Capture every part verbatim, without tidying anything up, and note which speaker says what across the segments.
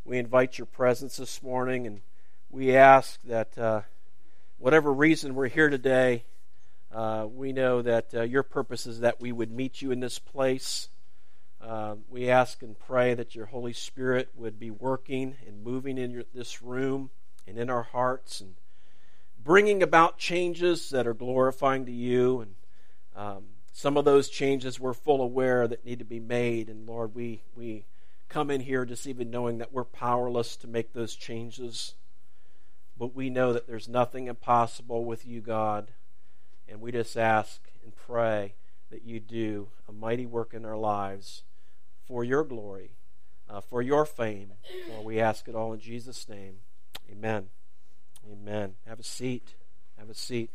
Speaker 1: we invite your presence this morning, and we ask that uh, whatever reason we're here today, uh, we know that uh, your purpose is that we would meet you in this place. Uh, we ask and pray that your Holy Spirit would be working and moving in your, this room and in our hearts and bringing about changes that are glorifying to you. And um, some of those changes we're full aware that need to be made. And Lord, we, we come in here just even knowing that we're powerless to make those changes. But we know that there's nothing impossible with you, God. And we just ask and pray that you do a mighty work in our lives for your glory, uh, for your fame. Well, we ask it all in Jesus' name. Amen. Amen. Have a seat. Have a seat.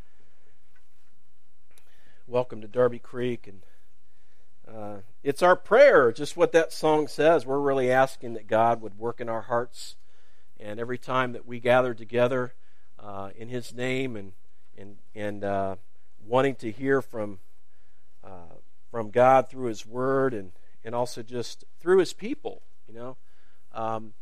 Speaker 1: Welcome to Darby Creek. And uh, it's our prayer, just what that song says. We're really asking that God would work in our hearts. And every time that we gather together uh, in His name and and and uh, wanting to hear from uh, from God through His Word and, and also just through His people, you know. Um,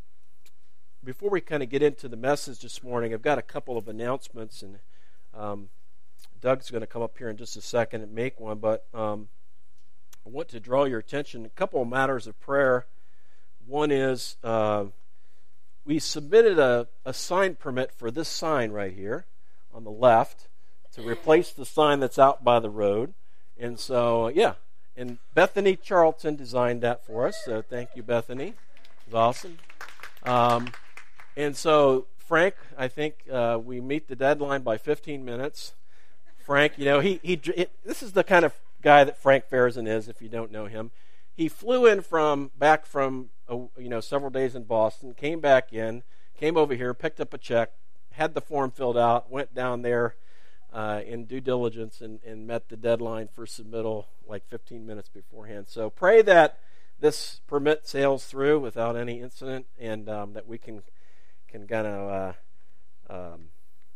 Speaker 1: Before we kind of get into the message this morning, I've got a couple of announcements, and um, Doug's going to come up here in just a second and make one, but um, I want to draw your attention. A couple of matters of prayer. One is uh, we submitted a, a sign permit for this sign right here on the left to replace the sign that's out by the road. And so, yeah, and Bethany Charlton designed that for us, so thank you, Bethany. It was awesome. Um, And so, Frank, I think uh, we meet the deadline by fifteen minutes. Frank, you know, he he. It, this is the kind of guy that Frank Fairson is. If you don't know him, he flew in from back from uh, you know several days in Boston, came back in, came over here, picked up a check, had the form filled out, went down there uh, in due diligence, and, and met the deadline for submittal like fifteen minutes beforehand. So pray that this permit sails through without any incident, and um, that we can. can kind of uh, um,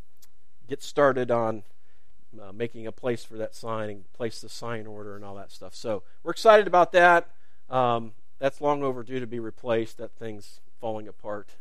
Speaker 1: get started on uh, making a place for that sign and place the sign order and all that stuff. So we're excited about that. Um, that's long overdue to be replaced. That thing's falling apart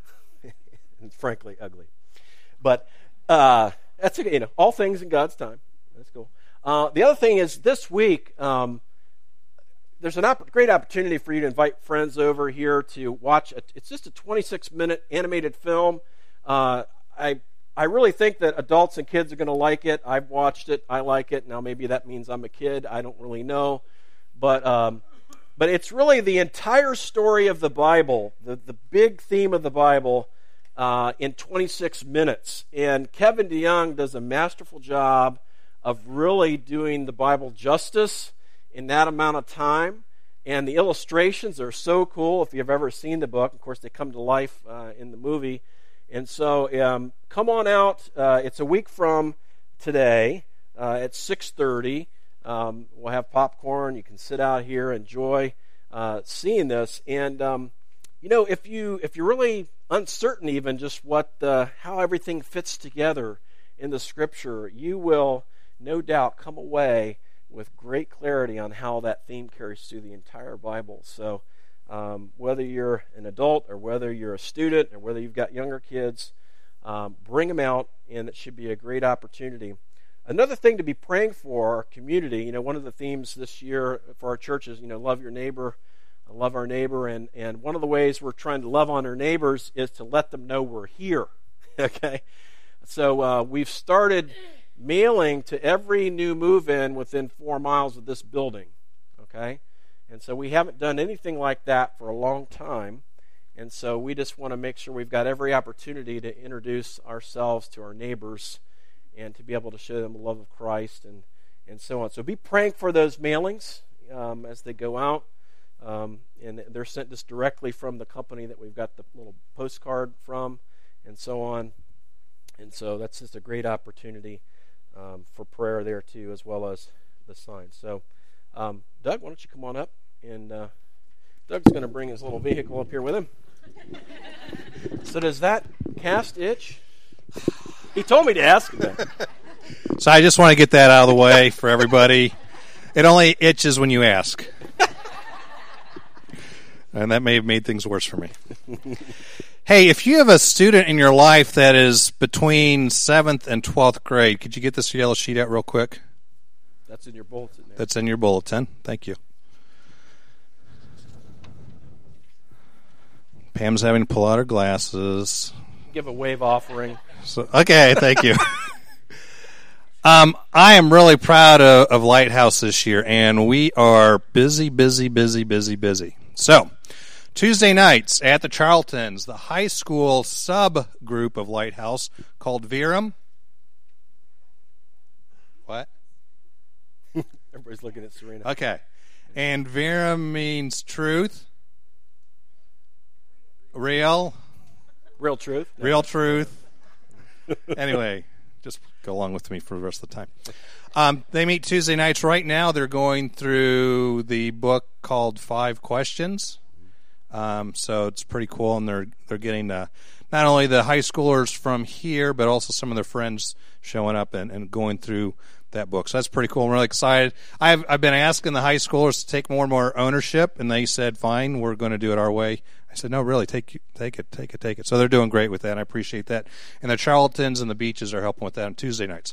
Speaker 1: and frankly ugly. But uh, that's okay. You know, all things in God's time. That's cool. Uh, the other thing is this week, um, there's a op- great opportunity for you to invite friends over here to watch. A, it's just a twenty-six minute animated film. Uh, I I really think that adults and kids are going to like it. I've watched it. I like it. Now maybe that means I'm a kid. I don't really know, but um, but it's really the entire story of the Bible, the the big theme of the Bible, uh, in twenty-six minutes. And Kevin DeYoung does a masterful job of really doing the Bible justice in that amount of time, and the illustrations are so cool. If you've ever seen the book, of course, they come to life uh, in the movie. And so um, come on out. Uh, it's a week from today uh, at six thirty. Um, we'll have popcorn. You can sit out here, enjoy uh, seeing this. And um, you know, if you if you're really uncertain, even just what uh, how everything fits together in the Scripture, you will no doubt come away with great clarity on how that theme carries through the entire Bible. So um, whether you're an adult or whether you're a student or whether you've got younger kids, um, bring them out, and it should be a great opportunity. Another thing to be praying for our community, you know, one of the themes this year for our church is, you know, love your neighbor, love our neighbor, and, and one of the ways we're trying to love on our neighbors is to let them know we're here, okay? So uh, we've started mailing to every new move-in within four miles of this building, okay? And so we haven't done anything like that for a long time, and so we just want to make sure we've got every opportunity to introduce ourselves to our neighbors and to be able to show them the love of Christ and, and so on. So be praying for those mailings um, as they go out, um, and they're sent just directly from the company that we've got the little postcard from and so on. And so that's just a great opportunity Um, for prayer there too, as well as the sign. So, um, Doug, why don't you come on up? And uh, Doug's going to bring his little vehicle up here with him. So does that cast itch? He told me to ask him that.
Speaker 2: So I just want to get that out of the way for everybody. It only itches when you ask. And that may have made things worse for me. Hey, if you have a student in your life that is between seventh and twelfth grade, could you get this yellow sheet out real quick?
Speaker 1: That's in your bulletin there.
Speaker 2: That's in your bulletin. Thank you. Pam's having to pull out her glasses.
Speaker 1: Give a wave offering.
Speaker 2: So, okay, thank you. um, I am really proud of, of Lighthouse this year, and we are busy, busy, busy, busy, busy. So, Tuesday nights at the Charltons, the high school subgroup of Lighthouse called Virum. What?
Speaker 1: Everybody's looking at Serena.
Speaker 2: Okay. And Virum means truth. Real.
Speaker 1: Real truth. No.
Speaker 2: Real truth. Anyway, just go along with me for the rest of the time. Um, they meet Tuesday nights. Right now they're going through the book called Five Questions. Um, so it's pretty cool, and they're they're getting uh, not only the high schoolers from here, but also some of their friends showing up and, and going through that book. So that's pretty cool. I'm really excited. I've I've been asking the high schoolers to take more and more ownership, and they said, "Fine, we're going to do it our way." I said, "No, really, take take it, take it, take it." So they're doing great with that, and I appreciate that. And the Charltons and the Beaches are helping with that on Tuesday nights.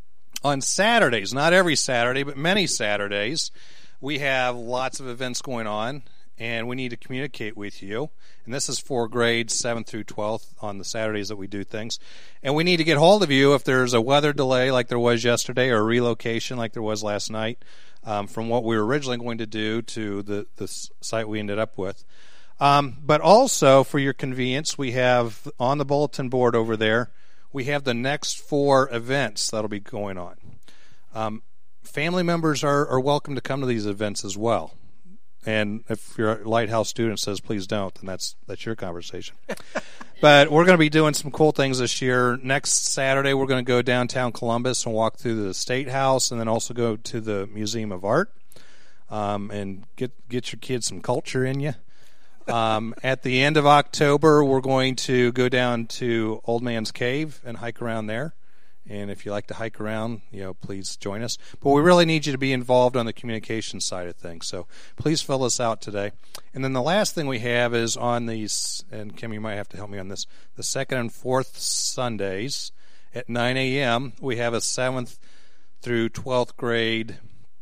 Speaker 2: On Saturdays, not every Saturday, but many Saturdays, we have lots of events going on, and we need to communicate with you. And this is for grades seventh through twelfth on the Saturdays that we do things. And we need to get hold of you if there's a weather delay like there was yesterday, or a relocation like there was last night, um, from what we were originally going to do to the, the site we ended up with. Um, but also, for your convenience, we have on the bulletin board over there, we have the next four events that'll be going on. Um, family members are, are welcome to come to these events as well. And if your Lighthouse student says, please don't, then that's that's your conversation. But we're going to be doing some cool things this year. Next Saturday, we're going to go downtown Columbus and walk through the State House, and then also go to the Museum of Art, um, and get get your kids some culture in you. Um, at the end of October, we're going to go down to Old Man's Cave and hike around there. And if you like to hike around, you know, please join us. But we really need you to be involved on the communication side of things. So please fill us out today. And then the last thing we have is on these, and Kim, you might have to help me on this, the second and fourth Sundays at nine a.m., we have a seventh through twelfth grade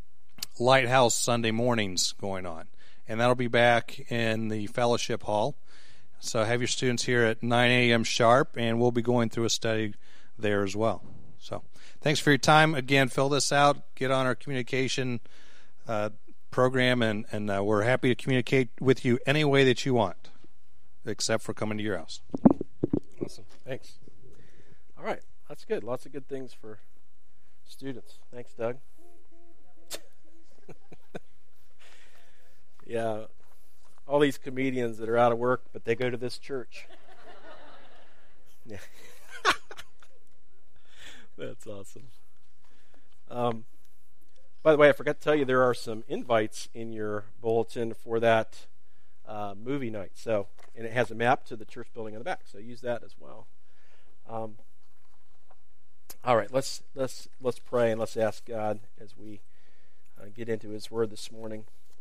Speaker 2: Lighthouse Sunday mornings going on. And that'll be back in the fellowship hall. So have your students here at nine a.m. sharp, and we'll be going through a study there as well. So thanks for your time. Again, fill this out. Get on our communication uh, program, and, and uh, we're happy to communicate with you any way that you want, except for coming to your house.
Speaker 1: Awesome. Thanks. All right. That's good. Lots of good things for students. Thanks, Doug. Yeah, all these comedians that are out of work, but they go to this church. Yeah. That's awesome. Um, by the way, I forgot to tell you, there are some invites in your bulletin for that uh, movie night. So, and it has a map to the church building on the back. So use that as well. Um, all right, let's let's let's pray, and let's ask God as we uh, get into His Word this morning.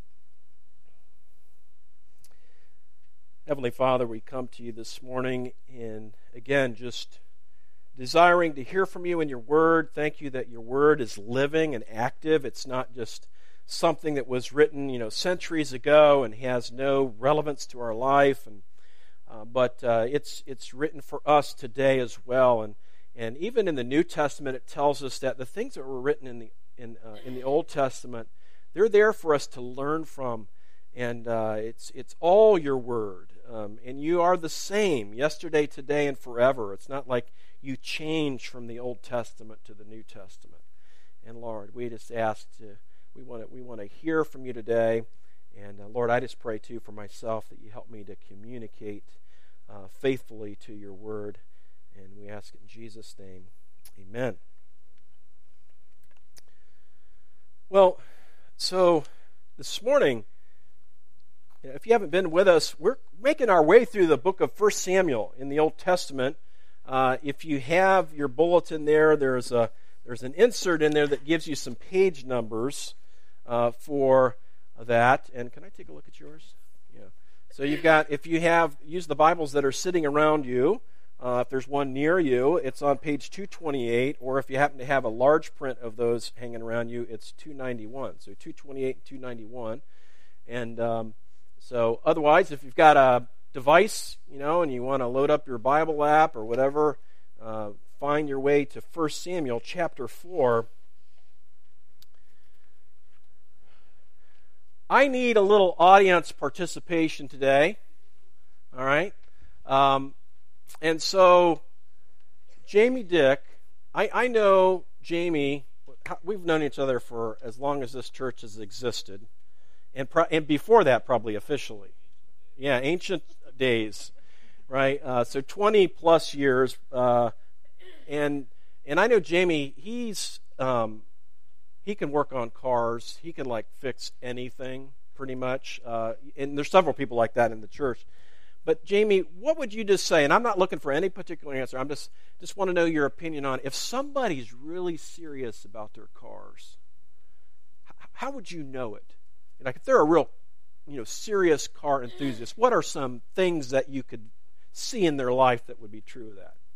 Speaker 1: Heavenly Father, we come to you this morning, and again, just desiring to hear from you in your word. Thank you that your word is living and active. It's not just something that was written, you know, centuries ago and has no relevance to our life, and uh, but uh, it's it's written for us today as well. And and even in the New Testament, it tells us that the things that were written in the in uh, in the Old Testament, they're there for us to learn from. And uh, it's it's all your word. Um, and you are the same yesterday, today, and forever. It's not like you change from the Old Testament to the New Testament. And Lord, we just ask to, we want to, we want to hear from you today. And uh, Lord, I just pray too for myself that you help me to communicate uh, faithfully to your word. And we ask it in Jesus' name. Amen. Well, so this morning, if you haven't been with us, we're making our way through the book of First Samuel in the Old Testament. Uh, if you have your bulletin there, there's a there's an insert in there that gives you some page numbers uh, for that. And can I take a look at yours? Yeah. So you've got, if you have, use the Bibles that are sitting around you. Uh, if there's one near you, it's on page two twenty-eight, or if you happen to have a large print of those hanging around you, it's two ninety-one. So two twenty-eight and two ninety-one. And um, so otherwise, if you've got a device, you know, and you want to load up your Bible app or whatever, uh, find your way to First Samuel chapter four. I need a little audience participation today. All right? Um, and so, Jamie Dick, I, I know Jamie, we've known each other for as long as this church has existed, and, pro- and before that, probably officially. Yeah, ancient days, right? Uh, so twenty plus years, uh, and and I know Jamie. He's um, he can work on cars. He can like fix anything, pretty much. Uh, and there's several people like that in the church. But Jamie, what would you just say? And I'm not looking for any particular answer. I'm just just want to know your opinion on if somebody's really serious about their cars. How would you know it? Like if they're a real, you know, serious car enthusiast, what are some things that you could see in their life that would be true of that?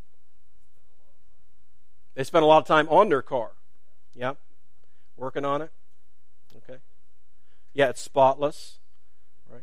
Speaker 1: They spend a lot of time on their car. Yeah. Working on it. Okay. Yeah, it's spotless. Right.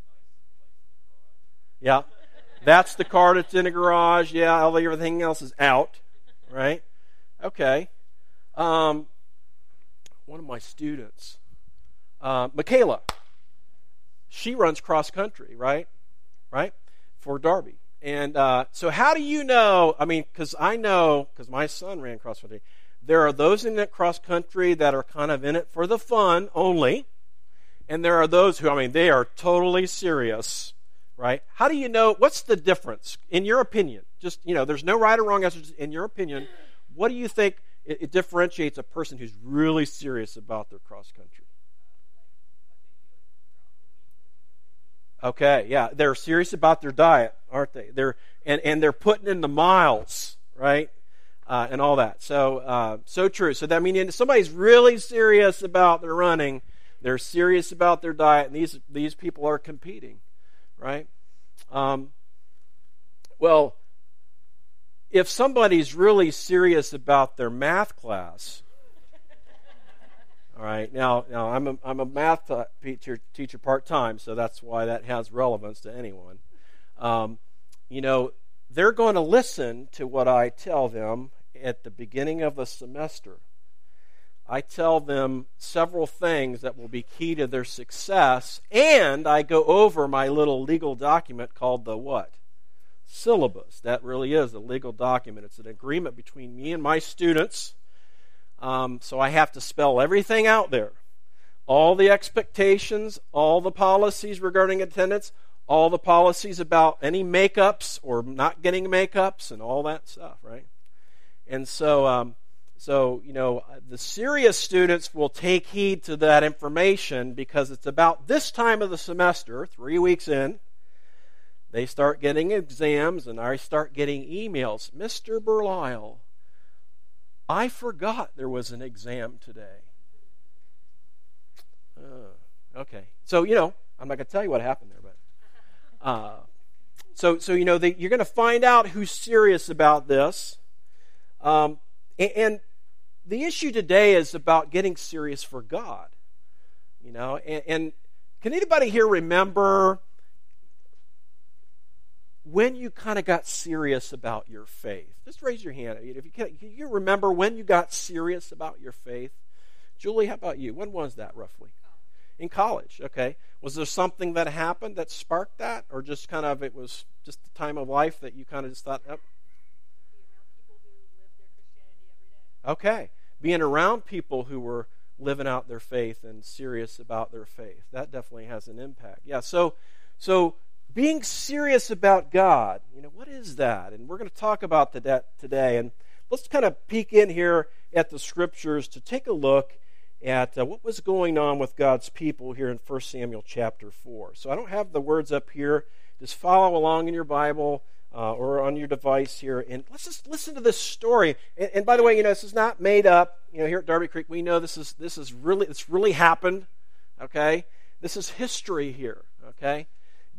Speaker 1: Yeah. That's the car that's in a garage. Yeah, all everything else is out. Right. Okay. Um, one of my students, uh, Michaela, she runs cross country, right? Right? For Darby. And uh, so how do you know, I mean, because I know, because my son ran cross country, there are those in that cross country that are kind of in it for the fun only, and there are those who, I mean, they are totally serious, right? How do you know, what's the difference, in your opinion? Just, you know, there's no right or wrong answer. In your opinion, what do you think it, it differentiates a person who's really serious about their cross country? Okay, yeah, they're serious about their diet, aren't they? They're and, and they're putting in the miles, right, uh, and all that. So, uh, so true. So that means somebody's really serious about their running. They're serious about their diet, and these these people are competing, right? Um, well, if somebody's really serious about their math class. All right. Now, now I'm a I'm a math teacher teacher part time, so that's why that has relevance to anyone. Um, you know, they're going to listen to what I tell them at the beginning of the semester. I tell them several things that will be key to their success, and I go over my little legal document called the what? Syllabus. That really is a legal document. It's an agreement between me and my students. Um, so I have to spell everything out there. All the expectations, all the policies regarding attendance, all the policies about any makeups or not getting makeups and all that stuff, right? And so, um, so you know, the serious students will take heed to that information because it's about this time of the semester, three weeks in, they start getting exams and I start getting emails. Mister Berlisle, I forgot there was an exam today. Uh, okay. So, you know, I'm not going to tell you what happened there, but... Uh, so, so you know, they, you're going to find out who's serious about this. Um, and, and the issue today is about getting serious for God. You know, and, and can anybody here remember when you kind of got serious about your faith? Just raise your hand. If you can, can you remember when you got serious about your faith? Julie, how about you? When was that roughly? In college, okay. Was there something that happened that sparked that? Or just kind of it was just the time of life that you kind of just thought, oh. Okay. Being around people who were living out their faith and serious about their faith. That definitely has an impact. Yeah, so so being serious about God, you know, what is that? And we're going to talk about that today. And let's kind of peek in here at the Scriptures to take a look at uh, what was going on with God's people here in First Samuel chapter four. So I don't have the words up here. Just follow along in your Bible uh, or on your device here. And let's just listen to this story. And, and by the way, you know, this is not made up. You know, here at Darby Creek, we know this is this is really, it's really happened. Okay? This is history here. Okay?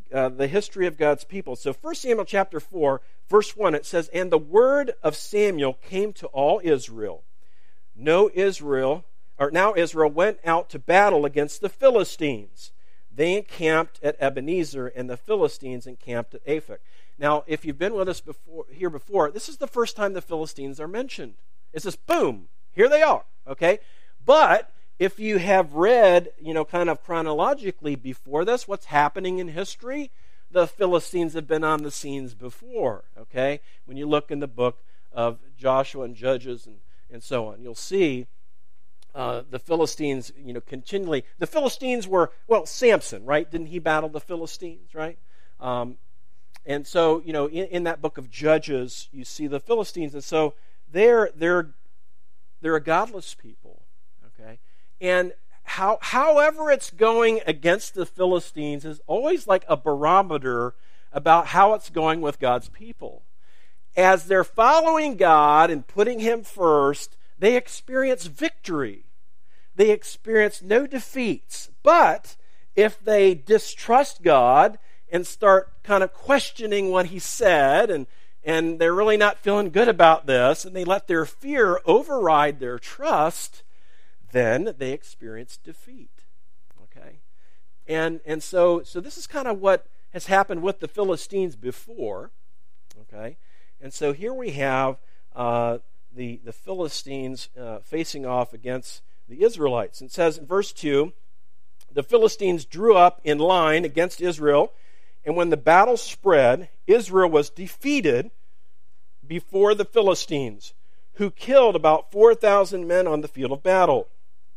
Speaker 1: uh, the history of God's people. So First Samuel chapter four, verse one, it says, "And the word of Samuel came to all Israel. No Israel, or now Israel went out to battle against the Philistines. They encamped at Ebenezer, and the Philistines encamped at Aphek." Now, if you've been with us before, here before, this is the first time the Philistines are mentioned. It's just, boom, here they are, okay? But if you have read, you know, kind of chronologically before this, what's happening in history, the Philistines have been on the scenes before, okay? When you look in the book of Joshua and Judges and, and so on, you'll see uh, the Philistines, you know, continually. The Philistines were, well, Samson, right? Didn't he battle the Philistines, right? Um, and so, you know, in, in that book of Judges, you see the Philistines, and so they're they're they're a godless people, okay? And how, however it's going against the Philistines is always like a barometer about how it's going with God's people. As they're following God and putting Him first, they experience victory. They experience no defeats. But if they distrust God and start kind of questioning what He said, and, and they're really not feeling good about this, and they let their fear override their trust, then they experience defeat. Okay? And and so so this is kind of what has happened with the Philistines before. Okay? And so here we have uh, the, the Philistines uh, facing off against the Israelites. It says in verse two, "The Philistines drew up in line against Israel, and when the battle spread, Israel was defeated before the Philistines, who killed about four thousand men on the field of battle.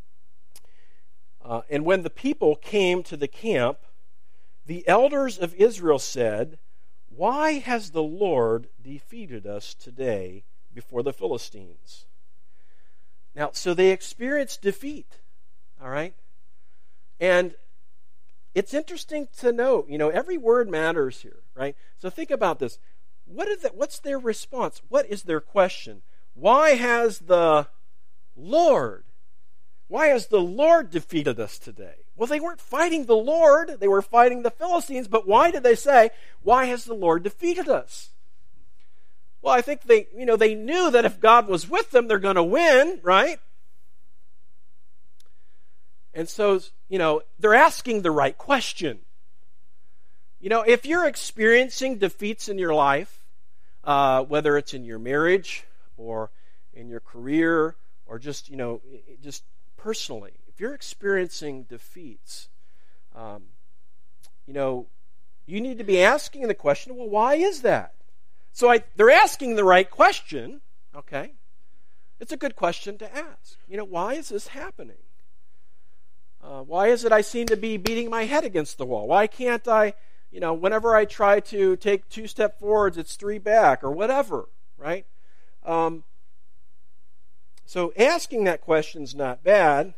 Speaker 1: Uh, and when the people came to the camp, the elders of Israel said, 'Why has the Lord defeated us today before the Philistines?'" Now, so they experienced defeat, all right? And it's interesting to note, you know, every word matters here, right? So think about this. What is that, what's their response? What is their question? Why has the Lord, why has the Lord defeated us today? Well, they weren't fighting the Lord. They were fighting the Philistines. But why did they say, "Why has the Lord defeated us?" Well, I think they, you know, they knew that if God was with them, they're going to win, right? And so, you know, they're asking the right question. You know, if you're experiencing defeats in your life, uh, whether it's in your marriage or in your career or just, you know, just personally, if you're experiencing defeats, um, you know, you need to be asking the question, well, why is that? So I, they're asking the right question, okay? It's a good question to ask. You know, why is this happening? Uh, why is it I seem to be beating my head against the wall? Why can't I, you know, whenever I try to take two step forwards, it's three back or whatever, right? Um, so asking that question's not bad.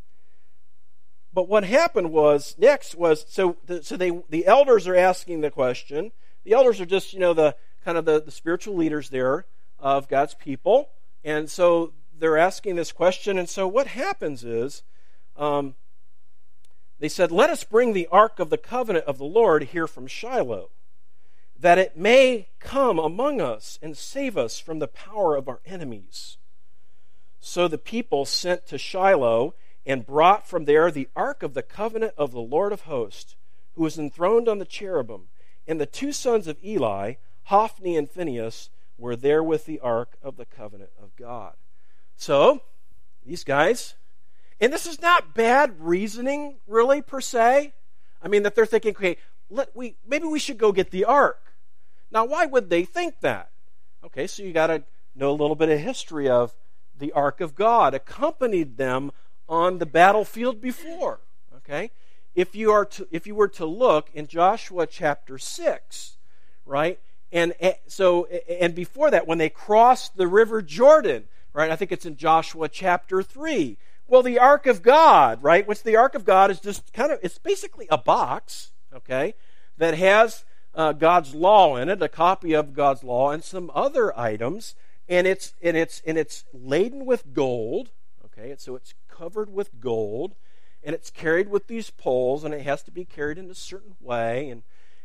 Speaker 1: But what happened was, next was, so the, so they the elders are asking the question. The elders are just, you know, the kind of the, the spiritual leaders there of God's people. And so they're asking this question. And so what happens is, um, they said, "Let us bring the ark of the covenant of the Lord here from Shiloh, that it may come among us and save us from the power of our enemies." So the people sent to Shiloh and brought from there the ark of the covenant of the Lord of hosts, who was enthroned on the cherubim. And the two sons of Eli, Hophni and Phinehas, were there with the ark of the covenant of God. So, these guys, and this is not bad reasoning, really, per se. I mean, that they're thinking, okay, let we maybe we should go get the ark. Now, why would they think that? Okay, so you got to know a little bit of history of the ark of God accompanied them on the battlefield before. Okay, if you are to, if you were to look in Joshua chapter six, right, and so and before that, when they crossed the river Jordan, right, I think it's in Joshua chapter three. Well, the ark of God, right, which the ark of God is just kind of, it's basically a box, okay, that has uh, God's law in it, a copy of God's law, and some other items, and it's and it's and it's laden with gold, okay, and so it's covered with gold, and it's carried with these poles, and it has to be carried in a certain way, and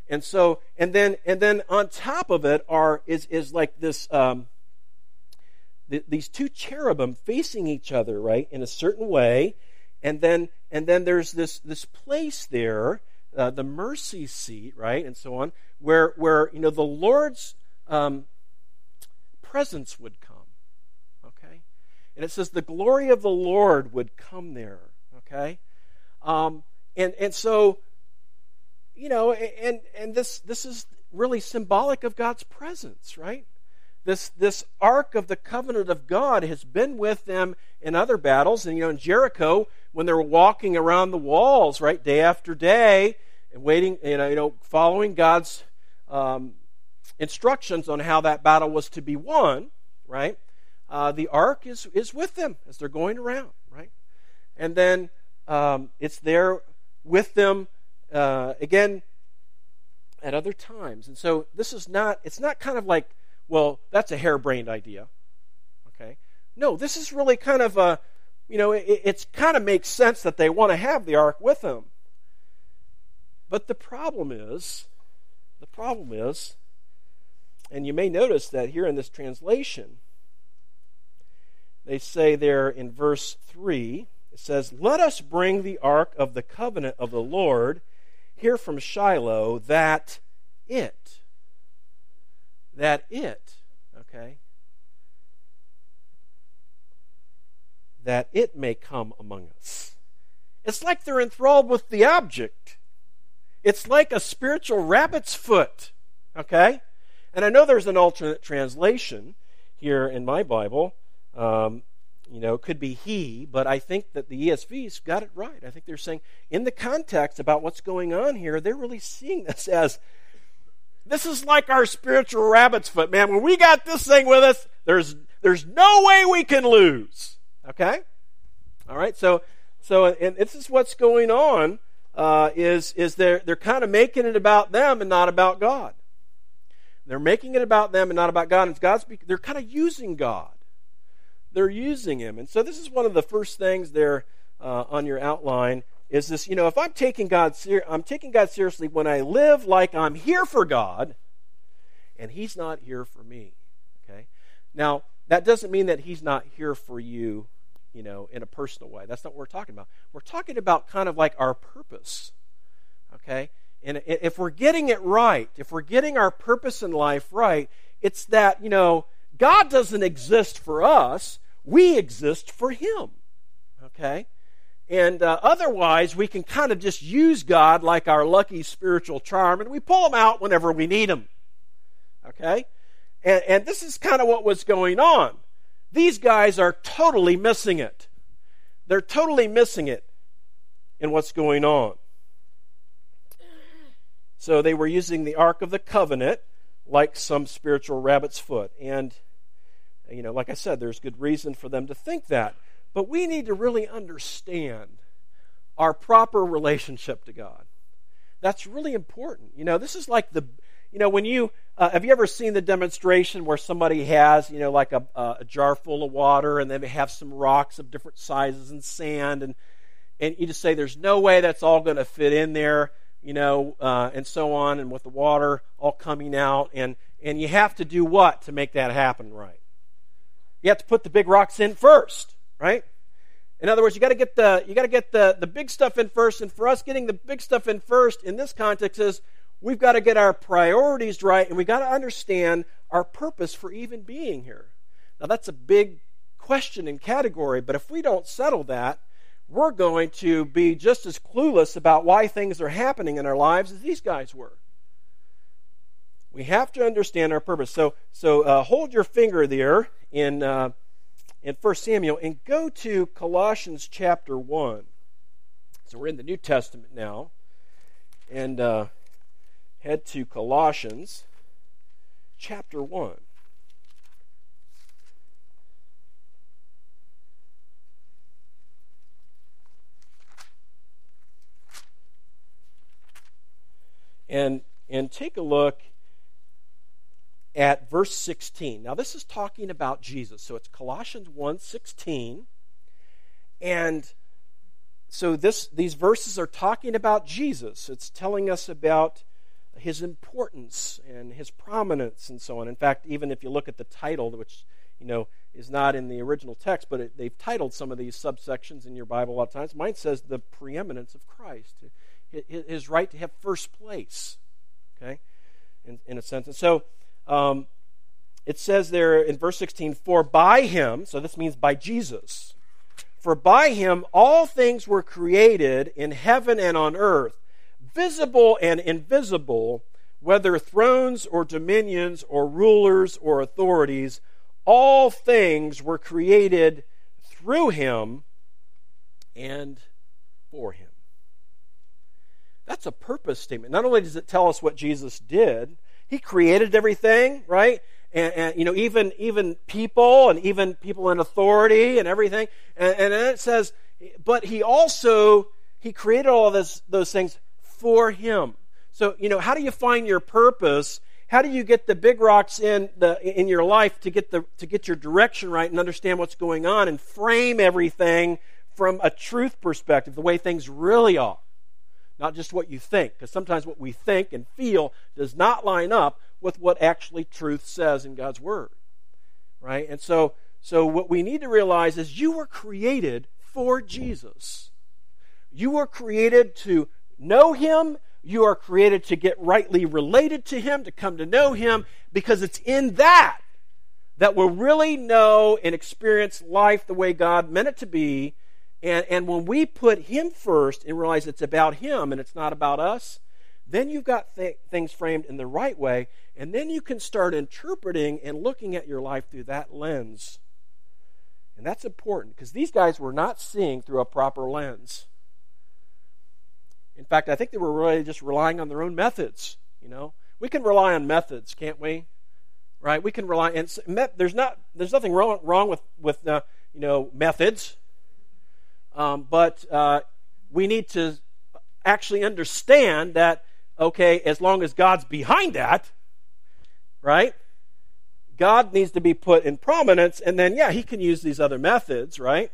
Speaker 1: And so, and then, and then on top of it are is is like this. Um, th- these two cherubim facing each other, right, in a certain way, and then and then there's this this place there, uh, the mercy seat, right, and so on, where where you know the Lord's um, presence would come. Okay, and it says the glory of the Lord would come there. Okay, um, and and so. You know, and and this this is really symbolic of God's presence, right? This this Ark of the Covenant of God has been with them in other battles, and you know, in Jericho, when they were walking around the walls, right, day after day, and waiting, you know, you know, following God's um, instructions on how that battle was to be won, right? Uh, the Ark is is with them as they're going around, right? And then um, it's there with them. Uh, again, at other times. And so this is not, it's not kind of like, well, that's a harebrained idea. Okay? No, this is really kind of a, you know, it, it's kind of makes sense that they want to have the ark with them. But the problem is, the problem is, and you may notice that here in this translation, they say there in verse three, it says, "Let us bring the ark of the covenant of the Lord here from Shiloh, that it, that it, okay, that it may come among us." It's like they're enthralled with the object. It's like a spiritual rabbit's foot, okay? And I know there's an alternate translation here in my Bible. Um, You know, it could be he, but I think that the E S V's got it right. I think they're saying, in the context about what's going on here, they're really seeing this as, this is like our spiritual rabbit's foot, man. When we got this thing with us, there's there's no way we can lose. Okay? All right, so so and this is what's going on, uh, is, is they're, they're kind of making it about them and not about God. They're making it about them and not about God. And God's, they're kind of using God. They're using him. And so this is one of the first things there uh, on your outline is this, you know, if I'm taking God ser- I'm taking God seriously when I live like I'm here for God and he's not here for me. Okay? Now, that doesn't mean that he's not here for you, you know, in a personal way. That's not what we're talking about. We're talking about kind of like our purpose. Okay? And if we're getting it right, if we're getting our purpose in life right, it's that, you know, God doesn't exist for us. We exist for him, okay? And uh, otherwise, we can kind of just use God like our lucky spiritual charm, and we pull him out whenever we need him, okay? And, and this is kind of what was going on. These guys are totally missing it. They're totally missing it in what's going on. So they were using the Ark of the Covenant like some spiritual rabbit's foot, and you know, like I said, there's good reason for them to think that. But we need to really understand our proper relationship to God. That's really important. You know, this is like the, you know, when you, uh, have you ever seen the demonstration where somebody has, you know, like a, a jar full of water and then they have some rocks of different sizes and sand and, and you just say there's no way that's all going to fit in there, you know, uh, and so on, and with the water all coming out. And, and you have to do what to make that happen right? You have to put the big rocks in first, right? In other words, you got to get the you got to get the, the big stuff in first. And for us, getting the big stuff in first in this context is we've got to get our priorities right, and we've got to understand our purpose for even being here. Now, that's a big question and category, but if we don't settle that, we're going to be just as clueless about why things are happening in our lives as these guys were. We have to understand our purpose. So, so uh, hold your finger there in uh, in First Samuel and go to Colossians chapter one. So we're in the New Testament now, and uh, head to Colossians chapter one. And and take a look at verse sixteen. Now, this is talking about Jesus. So it's Colossians one sixteen. And so this these verses are talking about Jesus. It's telling us about his importance and his prominence and so on. In fact, even if you look at the title, which you know is not in the original text, but it, they've titled some of these subsections in your Bible a lot of times. Mine says the preeminence of Christ, his right to have first place, okay, in, in a sense. And so um, it says there in verse sixteen, for by him, so this means by Jesus, for by him all things were created in heaven and on earth, visible and invisible, whether thrones or dominions or rulers or authorities, all things were created through him and for him. That's a purpose statement. Not only does it tell us what Jesus did, he created everything, right? And, and you know, even even people and even people in authority and everything. And, and then it says, but he also he created all of this, those things for him. So, you know, how do you find your purpose? How do you get the big rocks in the in your life to get the to get your direction right and understand what's going on and frame everything from a truth perspective, the way things really are, not just what you think? Because sometimes what we think and feel does not line up with what actually truth says in God's Word, right? And so, so what we need to realize is you were created for Jesus. You were created to know him. You are created to get rightly related to him, to come to know him, because it's in that that we'll really know and experience life the way God meant it to be. And, and when we put him first and realize it's about him and it's not about us, then you've got th- things framed in the right way, and then you can start interpreting and looking at your life through that lens. And that's important, because these guys were not seeing through a proper lens. In fact, I think they were really just relying on their own methods. You know, we can rely on methods, can't we? Right? We can rely, and there's not there's nothing wrong wrong with with uh, you know methods, um, but uh, we need to actually understand that. Okay, as long as God's behind that, right? God needs to be put in prominence, and then yeah, he can use these other methods, right?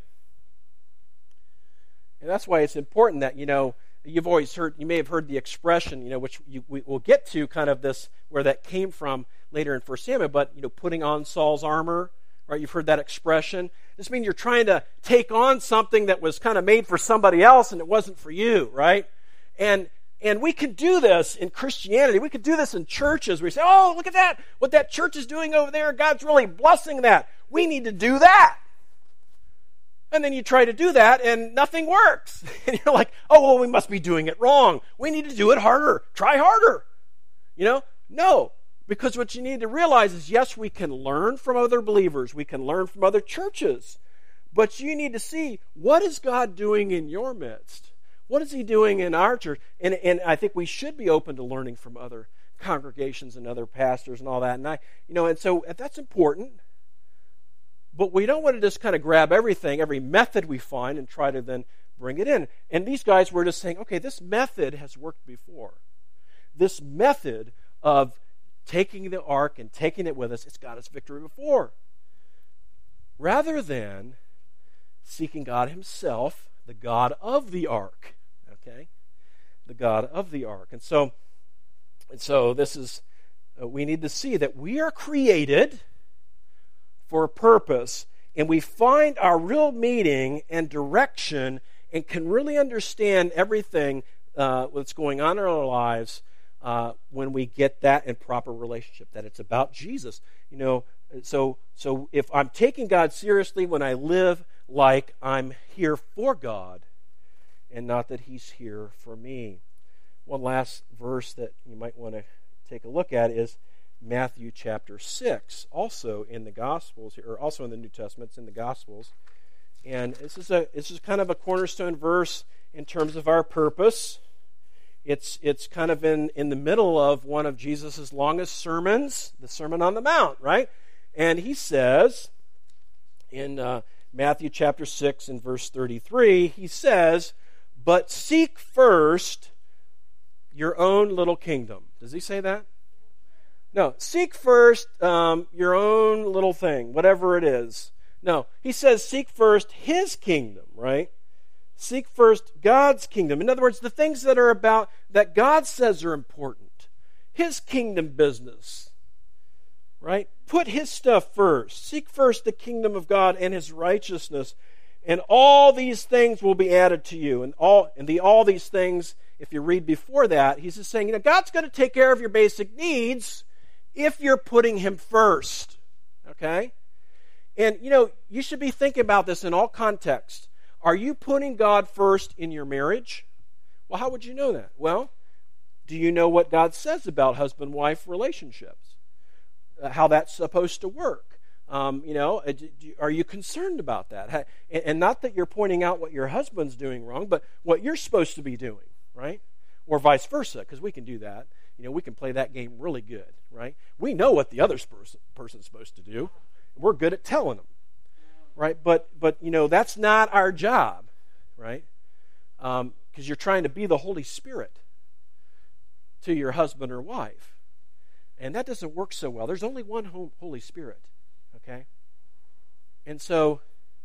Speaker 1: And that's why it's important that you know. You've always heard, you may have heard the expression, you know, which you, we will get to kind of this, where that came from later in First Samuel, but, you know, putting on Saul's armor, right? You've heard that expression. This means you're trying to take on something that was kind of made for somebody else and it wasn't for you, right? And and we can do this in Christianity. We could do this in churches where we say, oh, look at that, what that church is doing over there. God's really blessing that. We need to do that. And then you try to do that, and nothing works. And you're like, oh, well, we must be doing it wrong. We need to do it harder. Try harder. You know? No. Because what you need to realize is, yes, we can learn from other believers. We can learn from other churches. But you need to see, what is God doing in your midst? What is he doing in our church? And, and I think we should be open to learning from other congregations and other pastors and all that. And I, you know, and so that's important. But we don't want to just kind of grab everything, every method we find, and try to then bring it in. And these guys were just saying, okay, this method has worked before. This method of taking the ark and taking it with us, it's got us victory before. Rather than seeking God himself, the God of the ark. Okay? The God of the ark. And so, and so this is, uh, we need to see that we are created for a purpose, and we find our real meaning and direction and can really understand everything uh, that's going on in our lives uh, when we get that in proper relationship, that it's about Jesus. You know, so so if I'm taking God seriously when I live like I'm here for God and not that he's here for me. One last verse that you might want to take a look at is Matthew chapter six, also in the Gospels, or also in the New Testament, it's in the Gospels. And this is a this is kind of a cornerstone verse in terms of our purpose. It's it's kind of in, in the middle of one of Jesus' longest sermons, the Sermon on the Mount, right? And he says in uh, Matthew chapter six and verse thirty-three, he says, "But seek first your own little kingdom." Does he say that? No, seek first um, your own little thing, whatever it is. No, he says seek first his kingdom, right? Seek first God's kingdom. In other words, the things that are about, that God says are important. his kingdom business, right? Put his stuff first. Seek first the kingdom of God and his righteousness, and all these things will be added to you. And all and the all these things, if you read before that, he's just saying, you know, God's going to take care of your basic needs if you're putting him first. Okay? And, you know, you should be thinking about this in all contexts. Are you putting God first in your marriage? Well, how would you know that? Well, do you know what God says about husband-wife relationships? Uh, how that's supposed to work? Um, you know, uh, do, are you concerned about that? And, and not that you're pointing out what your husband's doing wrong, but what you're supposed to be doing, right? Or vice versa, because we can do that. You know, we can play that game really good, right? We know what the other person, person's supposed to do. We're good at telling them, right? But, but you know, that's not our job, right? Um, because you're trying to be the Holy Spirit to your husband or wife. And that doesn't work so well. There's only one Holy Spirit, okay? And so,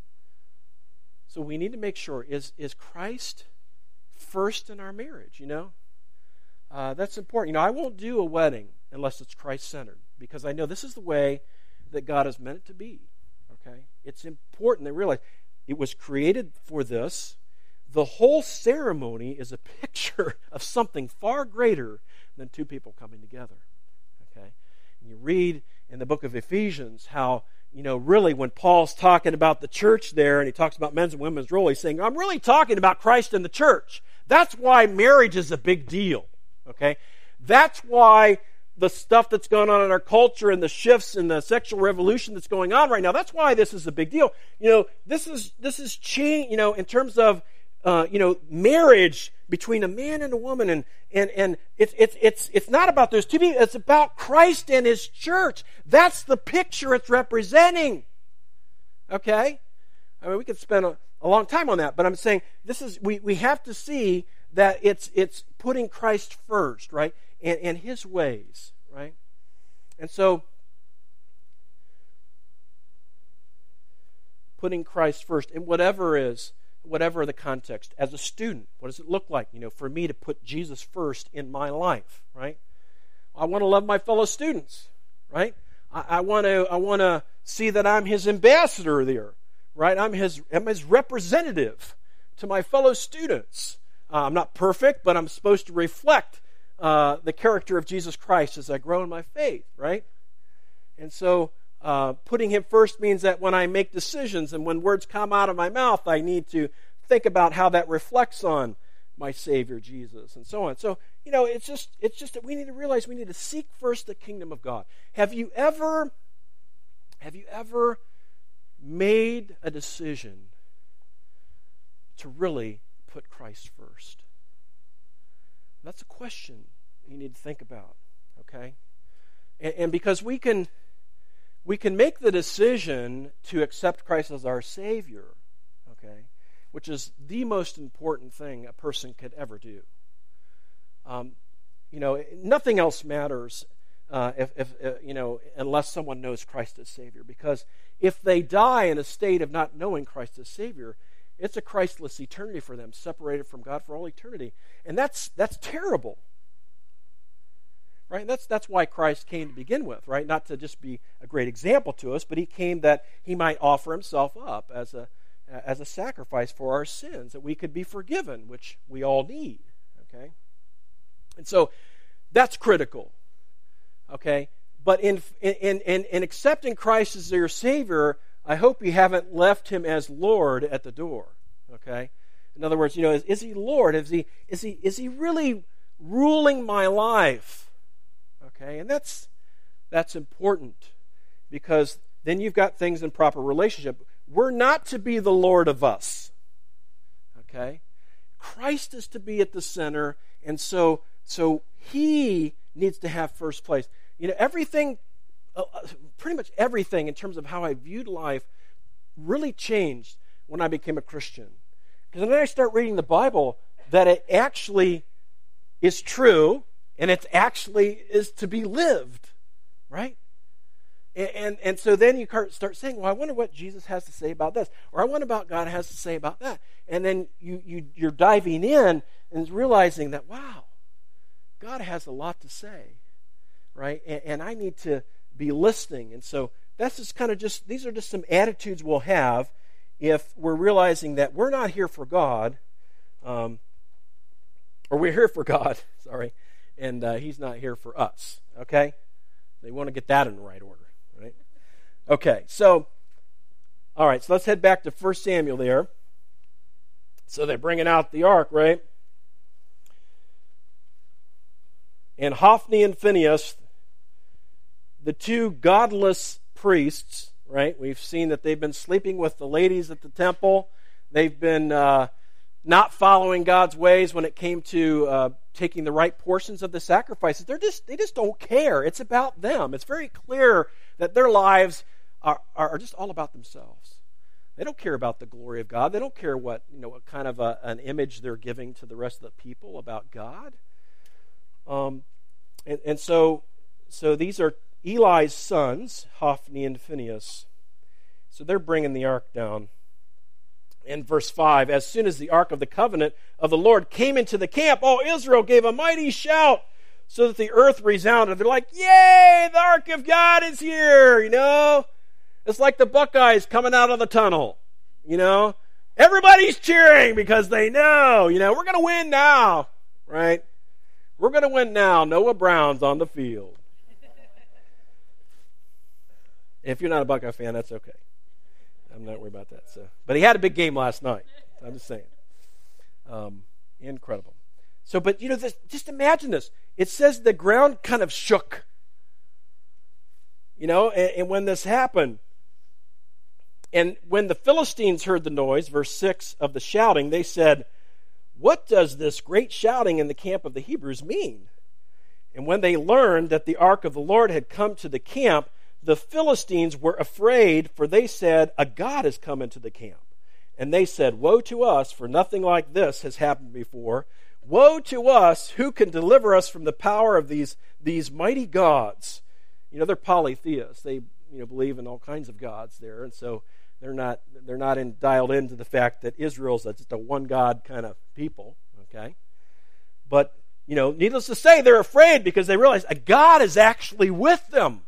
Speaker 1: so we need to make sure, is, is Christ first in our marriage, you know? Uh, that's important. You know, I won't do a wedding unless it's Christ-centered, because I know this is the way that God has meant it to be, okay? It's important to realize it was created for this. The whole ceremony is a picture of something far greater than two people coming together, okay? And you read in the book of Ephesians how, you know, really when Paul's talking about the church there, and he talks about men's and women's role, he's saying, I'm really talking about Christ and the church. That's why marriage is a big deal, okay? That's why the stuff that's going on in our culture and the shifts and the sexual revolution that's going on right now, that's why this is a big deal. You know, this is this is change, you know, in terms of uh, you know, marriage between a man and a woman, and and and it's it's it's it's not about those two people, it's about Christ and his church. That's the picture it's representing. Okay? I mean, we could spend a, a long time on that, but I'm saying this is we, we have to see that it's it's putting Christ first, right? And, and his ways, right? And so, putting Christ first in whatever is, whatever the context. As a student, what does it look like, you know, for me to put Jesus first in my life, right? I want to love my fellow students, right? I, I want to I want to see that I'm his ambassador there, right? I'm his I'm his representative to my fellow students. Uh, I'm not perfect, but I'm supposed to reflect Uh, the character of Jesus Christ as I grow in my faith, right? And so uh, putting him first means that when I make decisions and when words come out of my mouth, I need to think about how that reflects on my Savior Jesus and so on. So, you know, it's just it's just that we need to realize we need to seek first the kingdom of God. Have you ever have you ever made a decision to really put Christ first? That's a question you need to think about, okay? And, and because we can, we can make the decision to accept Christ as our Savior, okay, which is the most important thing a person could ever do. Um, you know, nothing else matters uh, if, if uh, you know, unless someone knows Christ as Savior. Because if they die in a state of not knowing Christ as Savior, it's a Christless eternity for them, separated from God for all eternity. And that's that's terrible. Right? That's that's why Christ came to begin with, right? Not to just be a great example to us, but he came that he might offer himself up as a as a sacrifice for our sins, that we could be forgiven, which we all need. Okay? And so that's critical. Okay? But in in in, in accepting Christ as your Savior, I hope you haven't left him as Lord at the door, okay? In other words, you know, is, is he Lord? Is he is he is he really ruling my life? Okay, and that's that's important, because then you've got things in proper relationship. We're not to be the Lord of us. Okay? Christ is to be at the center, and so so he needs to have first place. You know, everything Uh, pretty much everything in terms of how I viewed life really changed when I became a Christian. Because then I start reading the Bible, that it actually is true, and it actually is to be lived, right? And, and, and so then you start saying, well, I wonder what Jesus has to say about this, or I wonder what God has to say about that. And then you, you, you're diving in and realizing that, wow, God has a lot to say right? And, and I need to be listening. And so that's just kind of just, these are just some attitudes we'll have if we're realizing that we're not here for God, um, or we're here for God, sorry, and uh, He's not here for us, okay? They want to get that in the right order, right? Okay, so, all right, so let's head back to First Samuel there. So they're bringing out the ark, right? And Hophni and Phinehas, the two godless priests, right? We've seen that they've been sleeping with the ladies at the temple. They've been uh, not following God's ways when it came to uh, taking the right portions of the sacrifices. They're just they just don't care. It's about them. It's very clear that their lives are, are just all about themselves. They don't care about the glory of God. They don't care what, you know, what kind of a, an image they're giving to the rest of the people about God. Um, and, and so, so these are Eli's sons, Hophni and Phinehas. So they're bringing the ark down. In verse five, as soon as the ark of the covenant of the Lord came into the camp, all Israel gave a mighty shout so that the earth resounded. They're like, yay, the ark of God is here, you know. It's like the Buckeyes coming out of the tunnel, you know. Everybody's cheering because they know, you know, we're going to win now, right? We're going to win now. Noah Brown's on the field. If you're not a Buckeye fan, that's okay. I'm not worried about that. So, but he had a big game last night. I'm just saying. Um, incredible. So, but you know, this, just imagine this. It says the ground kind of shook. You know, and, and when this happened, and when the Philistines heard the noise, verse six of the shouting, they said, what does this great shouting in the camp of the Hebrews mean? And when they learned that the ark of the Lord had come to the camp, the Philistines were afraid, for they said, a god has come into the camp. And they said, woe to us, for nothing like this has happened before. Woe to us, who can deliver us from the power of these, these mighty gods? You know, they're polytheists. They, you know, believe in all kinds of gods there. And so they're not they're not in, dialed into the fact that Israel's just a one God kind of people, okay? But, you know, needless to say, they're afraid because they realize a God is actually with them.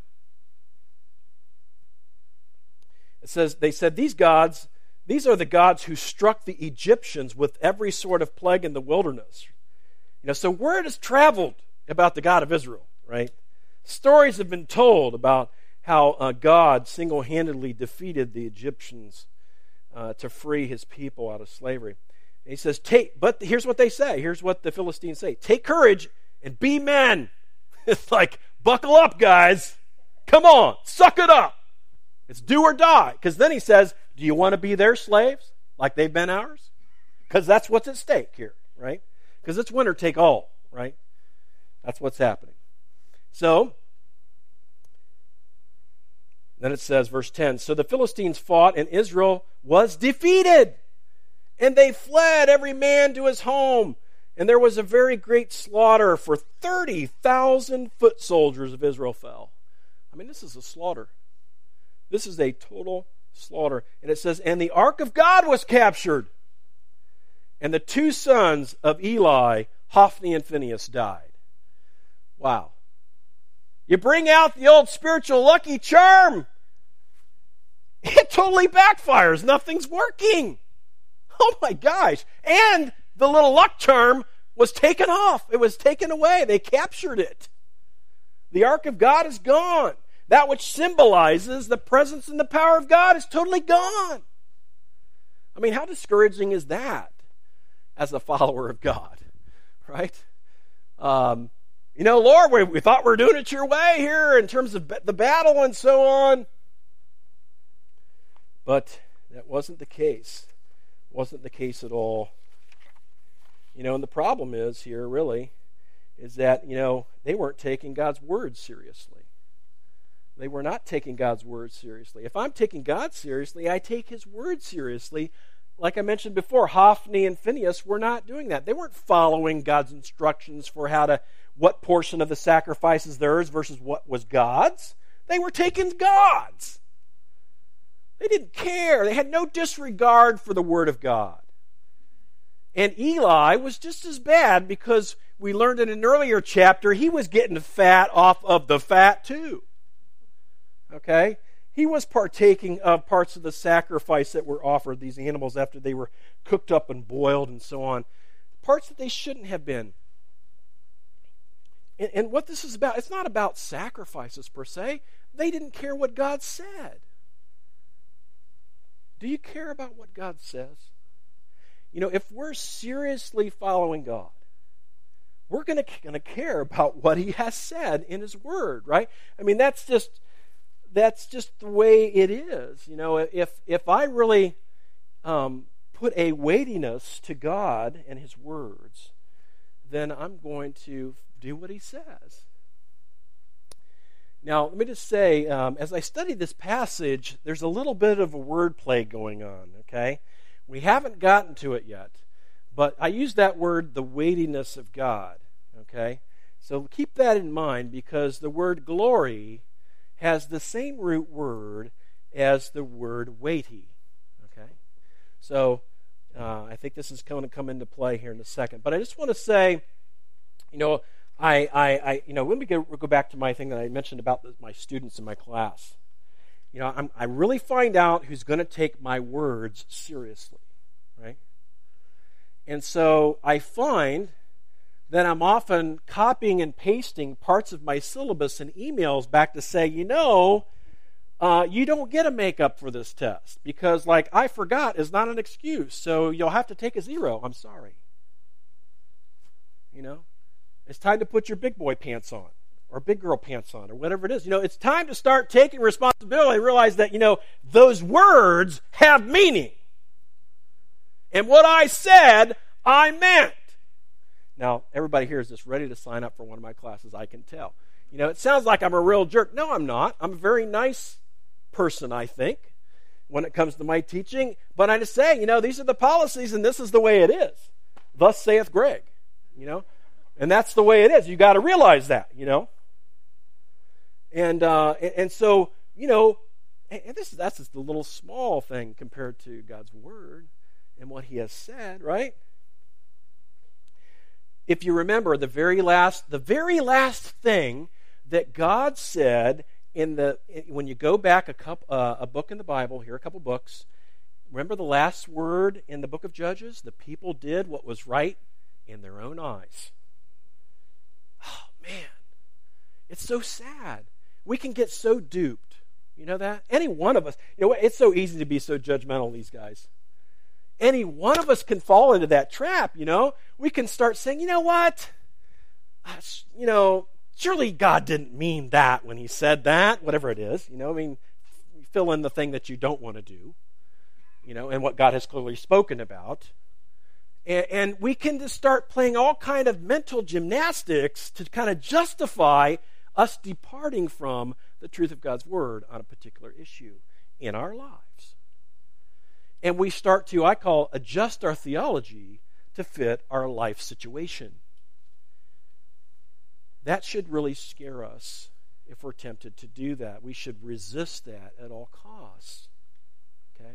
Speaker 1: It says, they said, these gods, these are the gods who struck the Egyptians with every sort of plague in the wilderness. You know, so word has traveled about the God of Israel, right? Stories have been told about how uh, God single-handedly defeated the Egyptians uh, to free his people out of slavery. And he says, "Take." But here's what they say. Here's what the Philistines say. Take courage and be men. It's like, buckle up, guys. Come on, suck it up. It's do or die. Because then he says, do you want to be their slaves like they've been ours? Because that's what's at stake here, right? Because it's winner take all, right? That's what's happening. So, then it says, verse ten, so the Philistines fought, and Israel was defeated. And they fled, every man to his home. And there was a very great slaughter, for thirty thousand foot soldiers of Israel fell. I mean, this is a slaughter. This is a total slaughter. And it says, and the ark of God was captured. And the two sons of Eli, Hophni and Phinehas, died. Wow. You bring out the old spiritual lucky charm, it totally backfires. Nothing's working. Oh my gosh. And the little luck charm was taken off. It was taken away. They captured it. The ark of God is gone. That which symbolizes the presence and the power of God is totally gone. I mean, how discouraging is that as a follower of God? Right? Um, you know, Lord, we, we thought we were doing it your way here in terms of the battle and so on. But that wasn't the case. Wasn't the case at all. You know, and the problem is here, really, is that, you know, they weren't taking God's word seriously. They were not taking God's word seriously. If I'm taking God seriously, I take his word seriously. Like I mentioned before, Hophni and Phinehas were not doing that. They weren't following God's instructions for how to, what portion of the sacrifice is theirs versus what was God's. They were taking God's. They didn't care. They had no disregard for the word of God. And Eli was just as bad, because we learned in an earlier chapter, he was getting fat off of the fat too. Okay? He was partaking of parts of the sacrifice that were offered these animals after they were cooked up and boiled and so on. Parts that they shouldn't have been. And, and what this is about, it's not about sacrifices per se. They didn't care what God said. Do you care about what God says? You know, if we're seriously following God, we're going to care about what he has said in his word, right? I mean, that's just that's just the way it is. You know, if if I really um, put a weightiness to God and his words, then I'm going to do what he says. Now, let me just say, um, as I study this passage, there's a little bit of a wordplay going on, okay? We haven't gotten to it yet, but I use that word, the weightiness of God, okay? So keep that in mind, because the word glory has the same root word as the word weighty, okay? So uh, I think this is going to come into play here in a second. But I just want to say, you know, I, I, I you know, when we go, we'll go back to my thing that I mentioned about the, my students in my class, you know, I'm, I really find out who's going to take my words seriously, right? And so I find that I'm often copying and pasting parts of my syllabus and emails back to say, you know, uh, you don't get a makeup for this test because, like, I forgot is not an excuse, so you'll have to take a zero. I'm sorry. You know, it's time to put your big boy pants on or big girl pants on or whatever it is. You know, it's time to start taking responsibility and realize that, you know, those words have meaning. And what I said, I meant. Now, everybody here is just ready to sign up for one of my classes, I can tell. You know, it sounds like I'm a real jerk. No, I'm not. I'm a very nice person, I think, when it comes to my teaching. But I just say, you know, these are the policies and this is the way it is. Thus saith Greg, you know. And that's the way it is. You got to realize that, you know. And uh, and, and so, you know, and this that's just a little small thing compared to God's word and what he has said, right? If you remember the very last, the very last thing that God said in the when you go back a couple, uh, a book in the Bible, here are a couple books. Remember the last word in the book of Judges? The people did what was right in their own eyes. Oh man, it's so sad. We can get so duped. You know that? Any one of us. You know, it's so easy to be so judgmental, these guys. Any one of us can fall into that trap, you know. We can start saying, you know what? Uh, you know, surely God didn't mean that when he said that, whatever it is. You know, I mean, fill in the thing that you don't want to do, you know, and what God has clearly spoken about. And, and we can just start playing all kind of mental gymnastics to kind of justify us departing from the truth of God's word on a particular issue in our lives. And we start to, I call, adjust our theology to fit our life situation. That should really scare us if we're tempted to do that. We should resist that at all costs. Okay?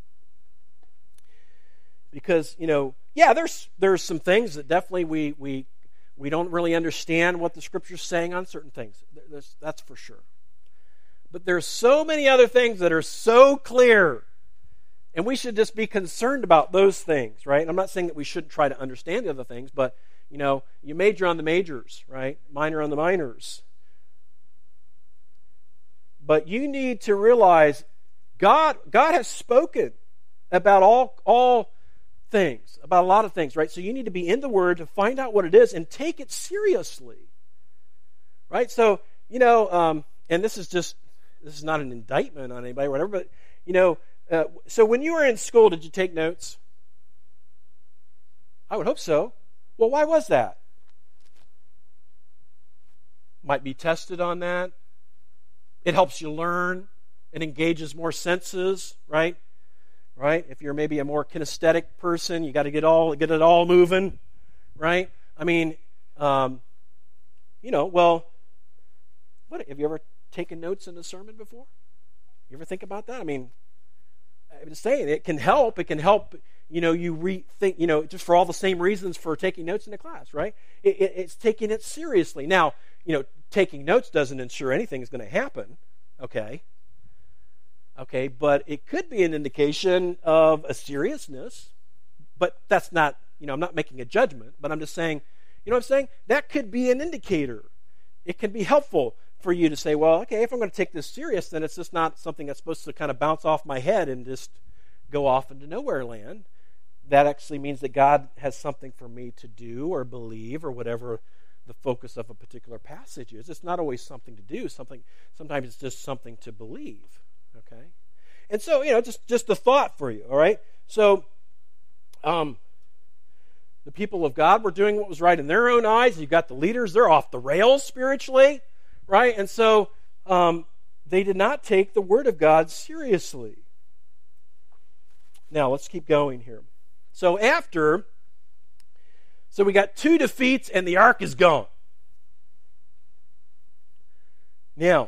Speaker 1: Because, you know, yeah, there's there's some things that definitely we we we don't really understand what the Scripture's saying on certain things. That's, that's for sure. But there's so many other things that are so clear. And we should just be concerned about those things, right? I'm not saying that we shouldn't try to understand the other things, but, you know, you major on the majors, right? Minor on the minors. But you need to realize God God has spoken about all, all things, about a lot of things, right? So you need to be in the Word to find out what it is and take it seriously, right? So, you know, um, and this is just, this is not an indictment on anybody or whatever, but, you know, Uh, so when you were in school, did you take notes? I would hope so. Well, why was that? Might be tested on that. It helps you learn. It engages more senses, right? Right? If you're maybe a more kinesthetic person, you got to get all get it all moving, right? I mean, um, you know, well, what have you ever taken notes in a sermon before? You ever think about that? I mean, I'm just saying, it can help. It can help, you know, you rethink, you know, just for all the same reasons for taking notes in the class, right? It, it, it's taking it seriously. Now, you know, taking notes doesn't ensure anything is going to happen, okay? Okay, but it could be an indication of a seriousness, but that's not, you know, I'm not making a judgment, but I'm just saying, you know what I'm saying? That could be an indicator. It can be helpful for you to say, well, okay, if I'm going to take this serious, then it's just not something that's supposed to kind of bounce off my head and just go off into nowhere land. That actually means that God has something for me to do or believe or whatever the focus of a particular passage is. It's not always something to do. Something. Sometimes it's just something to believe. Okay? And so, you know, just, just a thought for you, all right? So, um, the people of God were doing what was right in their own eyes. You've got the leaders, they're off the rails spiritually, right? And so, um, they did not take the Word of God seriously. Now, let's keep going here. So after, so we got two defeats and the ark is gone. Now,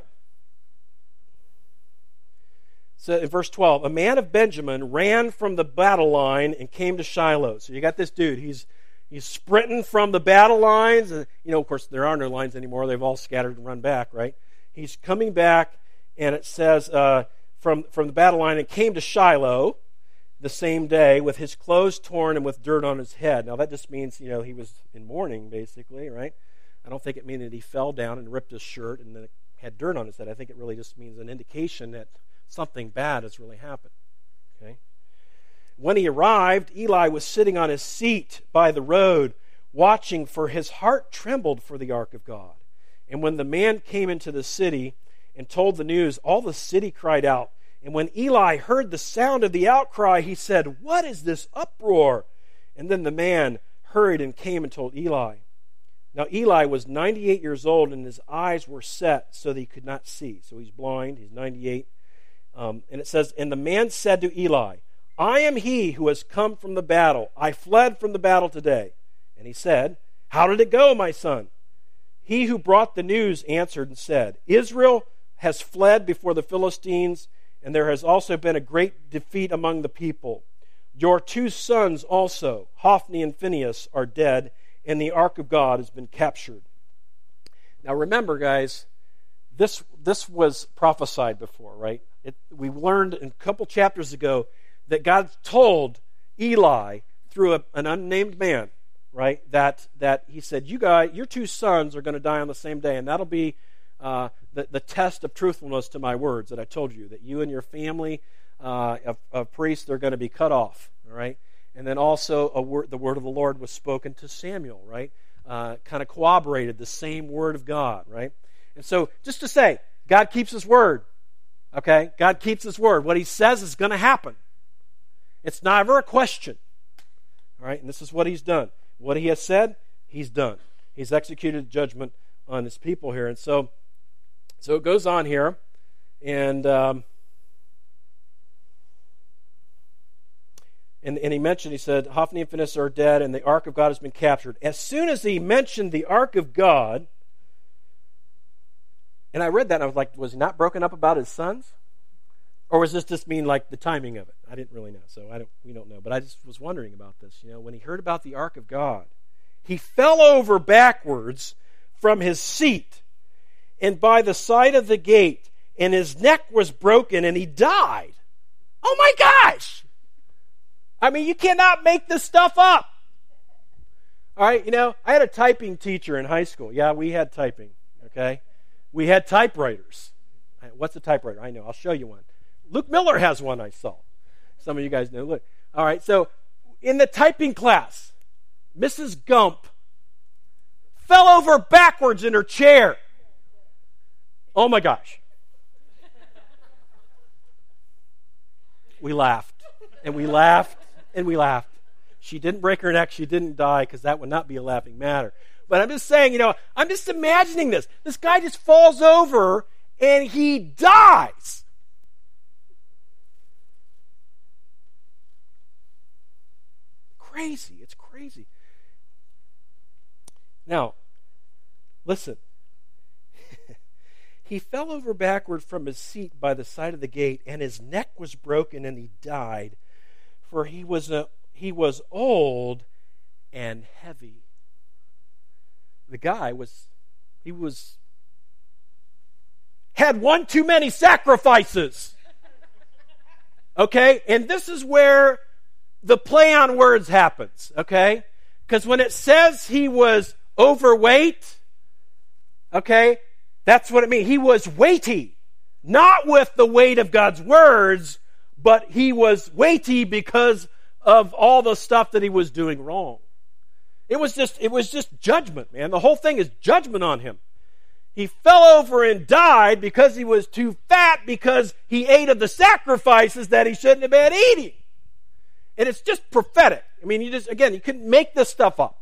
Speaker 1: so in verse twelve, a man of Benjamin ran from the battle line and came to Shiloh. So you got this dude, he's he's sprinting from the battle lines. And, you know, of course, there are no lines anymore. They've all scattered and run back, right? He's coming back, and it says, uh, from, from the battle line and came to Shiloh the same day with his clothes torn and with dirt on his head. Now that just means, you know, he was in mourning, basically, right? I don't think it means that he fell down and ripped his shirt and then it had dirt on his head. I think it really just means an indication that something bad has really happened. Okay? When he arrived, Eli was sitting on his seat by the road, watching, for his heart trembled for the ark of God. And when the man came into the city and told the news, all the city cried out. And when Eli heard the sound of the outcry, he said, "What is this uproar?" And then the man hurried and came and told Eli. Now Eli was ninety-eight years old, and his eyes were set so that he could not see. So he's blind, he's ninety-eight. Um, and it says, and the man said to Eli, "I am he who has come from the battle. I fled from the battle today." And he said, "How did it go, my son?" He who brought the news answered and said, "Israel has fled before the Philistines, and there has also been a great defeat among the people. Your two sons also, Hophni and Phinehas, are dead, and the ark of God has been captured." Now remember, guys, this this was prophesied before, right? It, we learned a couple chapters ago that God told Eli through a, an unnamed man, right, that that he said, "You guys, your two sons are going to die on the same day, and that'll be uh, the, the test of truthfulness to my words that I told you, that you and your family uh, of, of priests are going to be cut off." All right, and then also a word, the word of the Lord was spoken to Samuel, right? Uh, kind of corroborated the same word of God, right? And so, just to say, God keeps His word. Okay, God keeps His word. What He says is going to happen. It's never a question. All right, and this is what He's done. What He has said, He's done. He's executed judgment on His people here, and so, so it goes on here, and um, and and He mentioned. He said, "Hophni and Phinehas are dead, and the ark of God has been captured." As soon as He mentioned the ark of God. And I read that and I was like, was he not broken up about his sons? Or was this just mean like the timing of it? I didn't really know, so I don't, we don't know. But I just was wondering about this. You know, when he heard about the ark of God, he fell over backwards from his seat and by the side of the gate, and his neck was broken and he died. Oh my gosh! I mean, you cannot make this stuff up. All right, you know, I had a typing teacher in high school. Yeah, we had typing, okay? We had typewriters. What's a typewriter? I know. I'll show you one. Luke Miller has one I saw. Some of you guys know. Look. All right, so in the typing class, Missus Gump fell over backwards in her chair. Oh my gosh. We laughed, and we laughed, and we laughed. She didn't break her neck. She didn't die, because that would not be a laughing matter. But I'm just saying, you know, I'm just imagining this. This guy just falls over and he dies. Crazy. It's crazy. Now, listen. He fell over backward from his seat by the side of the gate, and his neck was broken, and he died. For he was a, he was old and heavy. The guy was, he was, had one too many sacrifices. Okay? And this is where the play on words happens. Okay? Because when it says he was overweight, okay, that's what it means. He was weighty. Not with the weight of God's words, but he was weighty because of all the stuff that he was doing wrong. It was just, it was just judgment, man. The whole thing is judgment on him. He fell over and died because he was too fat, because he ate of the sacrifices that he shouldn't have been eating. And it's just prophetic. I mean, you just, again, you couldn't make this stuff up.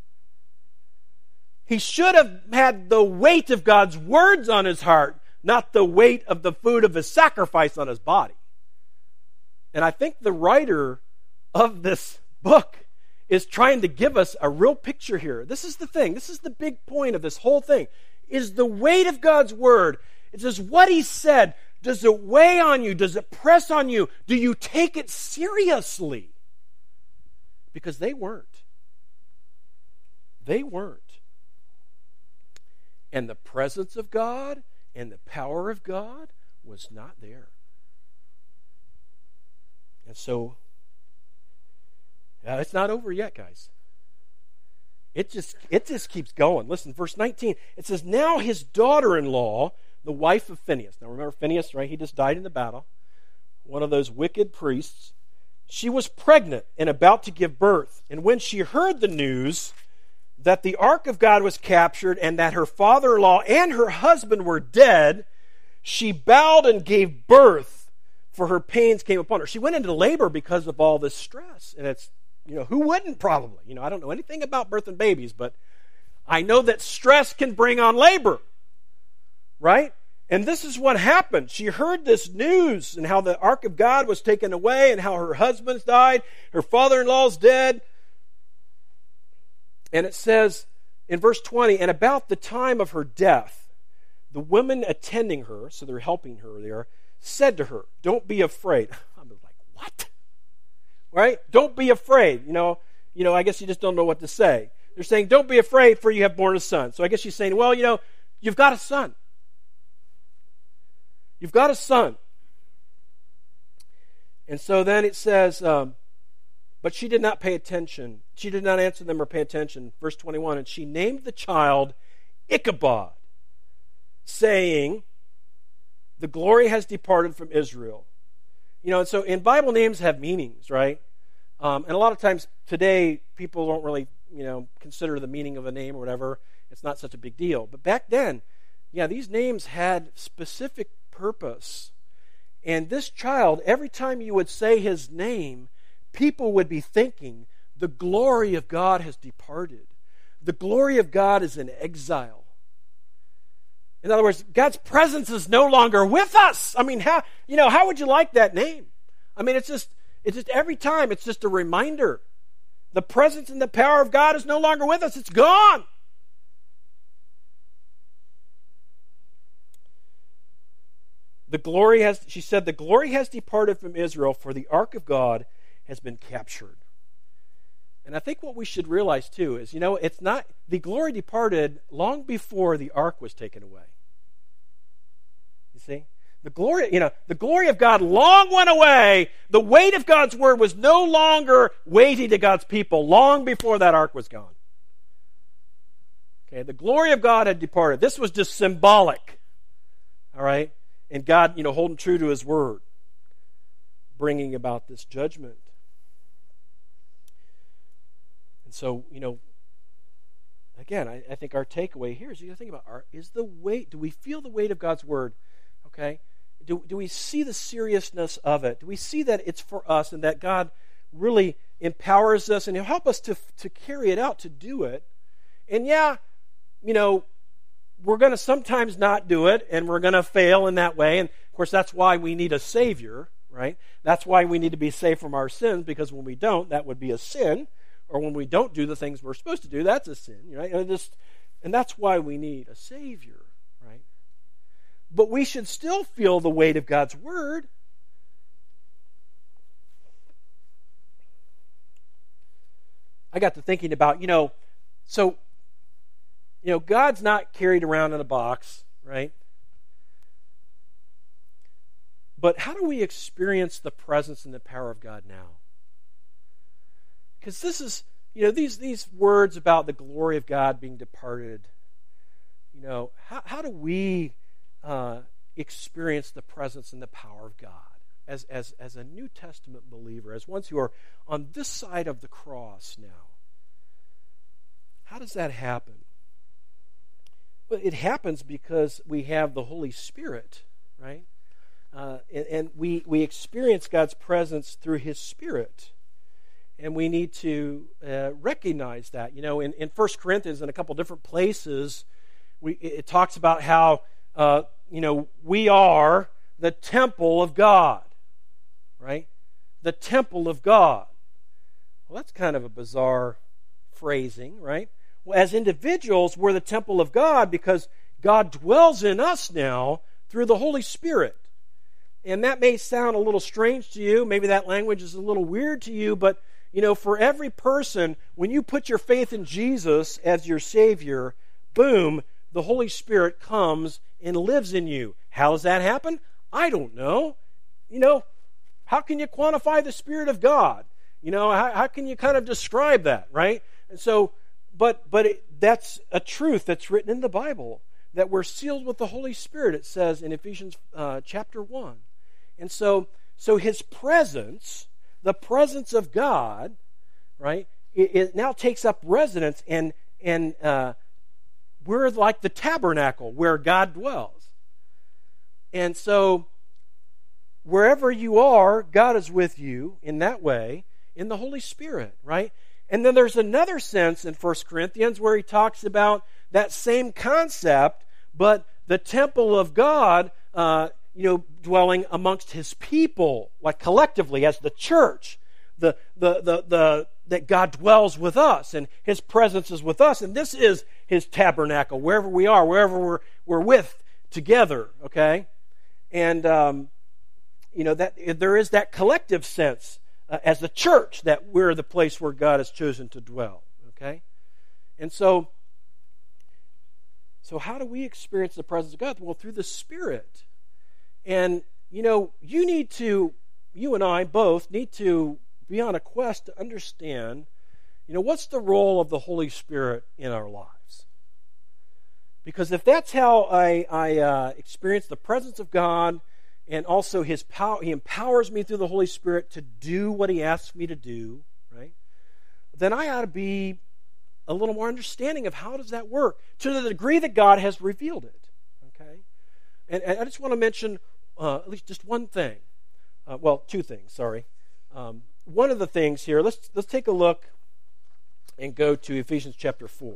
Speaker 1: He should have had the weight of God's words on his heart, not the weight of the food of his sacrifice on his body. And I think the writer of this book is trying to give us a real picture here. This is the thing. This is the big point of this whole thing, is the weight of God's word. It says what he said. Does it weigh on you? Does it press on you? Do you take it seriously? Because they weren't. They weren't. And the presence of God and the power of God was not there. And so, uh, it's not over yet, guys. It just, it just keeps going. Listen, verse nineteen, it says, now his daughter-in-law, the wife of Phinehas. Now remember Phinehas, right? He just died in the battle. One of those wicked priests. She was pregnant and about to give birth. And when she heard the news that the ark of God was captured and that her father-in-law and her husband were dead, she bowed and gave birth, for her pains came upon her. She went into labor because of all this stress. And it's, you know, who wouldn't probably? You know, I don't know anything about birth and babies, but I know that stress can bring on labor. Right? And this is what happened. She heard this news and how the ark of God was taken away and how her husband's died, her father-in-law's dead. And it says in verse twenty, and about the time of her death, the women attending her, so they're helping her there, said to her, don't be afraid. I'm like, what? Right? Don't be afraid. You know, you know, I guess you just don't know what to say. They're saying, don't be afraid, for you have borne a son. So I guess she's saying, well, you know, you've got a son. You've got a son. And so then it says, um, but she did not pay attention. She did not answer them or pay attention. Verse twenty-one, and she named the child Ichabod, saying, the glory has departed from Israel. You know, and so in Bible names have meanings, right? Um, and a lot of times today, people don't really, you know, consider the meaning of a name or whatever. It's not such a big deal. But back then, yeah, these names had specific purpose. And this child, every time you would say his name, people would be thinking, the glory of God has departed. The glory of God is in exile. In other words, God's presence is no longer with us. I mean, how, you know, how would you like that name? I mean, it's just, it's just every time, it's just a reminder. The presence and the power of God is no longer with us. It's gone. The glory has, she said, the glory has departed from Israel, for the ark of God has been captured. And I think what we should realize too is, you know, it's not, the glory departed long before the ark was taken away. You see? The glory, you know, the glory of God long went away. The weight of God's word was no longer weighty to God's people long before that ark was gone. Okay, the glory of God had departed. This was just symbolic. All right? And God, you know, holding true to his word, bringing about this judgment. And so, you know, again, I, I think our takeaway here is you got to think about, our, is the weight, do we feel the weight of God's word? Okay? Do, do we see the seriousness of it? Do we see that it's for us and that God really empowers us and he'll help us to, to carry it out, to do it? And yeah, you know, we're going to sometimes not do it and we're going to fail in that way. And of course, that's why we need a Savior, right? That's why we need to be saved from our sins, because when we don't, that would be a sin. Or when we don't do the things we're supposed to do, that's a sin, right? And, just, and that's why we need a Savior, right? But we should still feel the weight of God's word. I got to thinking about, you know, so, you know, God's not carried around in a box, right? But how do we experience the presence and the power of God now? Because this is, you know, these, these words about the glory of God being departed, you know, how, how do we uh, experience the presence and the power of God as, as, as a New Testament believer, as ones who are on this side of the cross now? How does that happen? Well, it happens because we have the Holy Spirit, right? Uh, and and we, we experience God's presence through His Spirit. And we need to uh, recognize that. You know, in, in First Corinthians, in a couple different places, we, it talks about how, uh, you know, we are the temple of God, right? The temple of God. Well, that's kind of a bizarre phrasing, right? Well, as individuals, we're the temple of God because God dwells in us now through the Holy Spirit. And that may sound a little strange to you. Maybe that language is a little weird to you, but, you know, for every person, when you put your faith in Jesus as your Savior, boom, the Holy Spirit comes and lives in you. How does that happen? I don't know. You know, how can you quantify the Spirit of God? You know, how, how can you kind of describe that, right? And so, but but it, that's a truth that's written in the Bible, that we're sealed with the Holy Spirit, it says in Ephesians uh, chapter one. And so, so His presence, the presence of God, right, it, it now takes up residence, and and uh, we're like the tabernacle where God dwells. And so, wherever you are, God is with you in that way, in the Holy Spirit, right? And then there's another sense in First Corinthians where he talks about that same concept, but the temple of God, uh, you know, dwelling amongst His people, like collectively as the church, the the the the that God dwells with us and His presence is with us, and this is His tabernacle wherever we are, wherever we're we're with together, okay, and um, you know that there is that collective sense uh, as the church that we're the place where God has chosen to dwell, okay, and so so how do we experience the presence of God? Well, through the Spirit. And, you know, you need to, you and I both need to be on a quest to understand, you know, what's the role of the Holy Spirit in our lives? Because if that's how I, I uh, experience the presence of God, and also His power, He empowers me through the Holy Spirit to do what He asks me to do, right? Then I ought to be a little more understanding of how does that work, to the degree that God has revealed it, okay? And, and I just want to mention Uh, at least just one thing. Uh, well, two things, sorry. Um, one of the things here, let's let's take a look and go to Ephesians chapter four.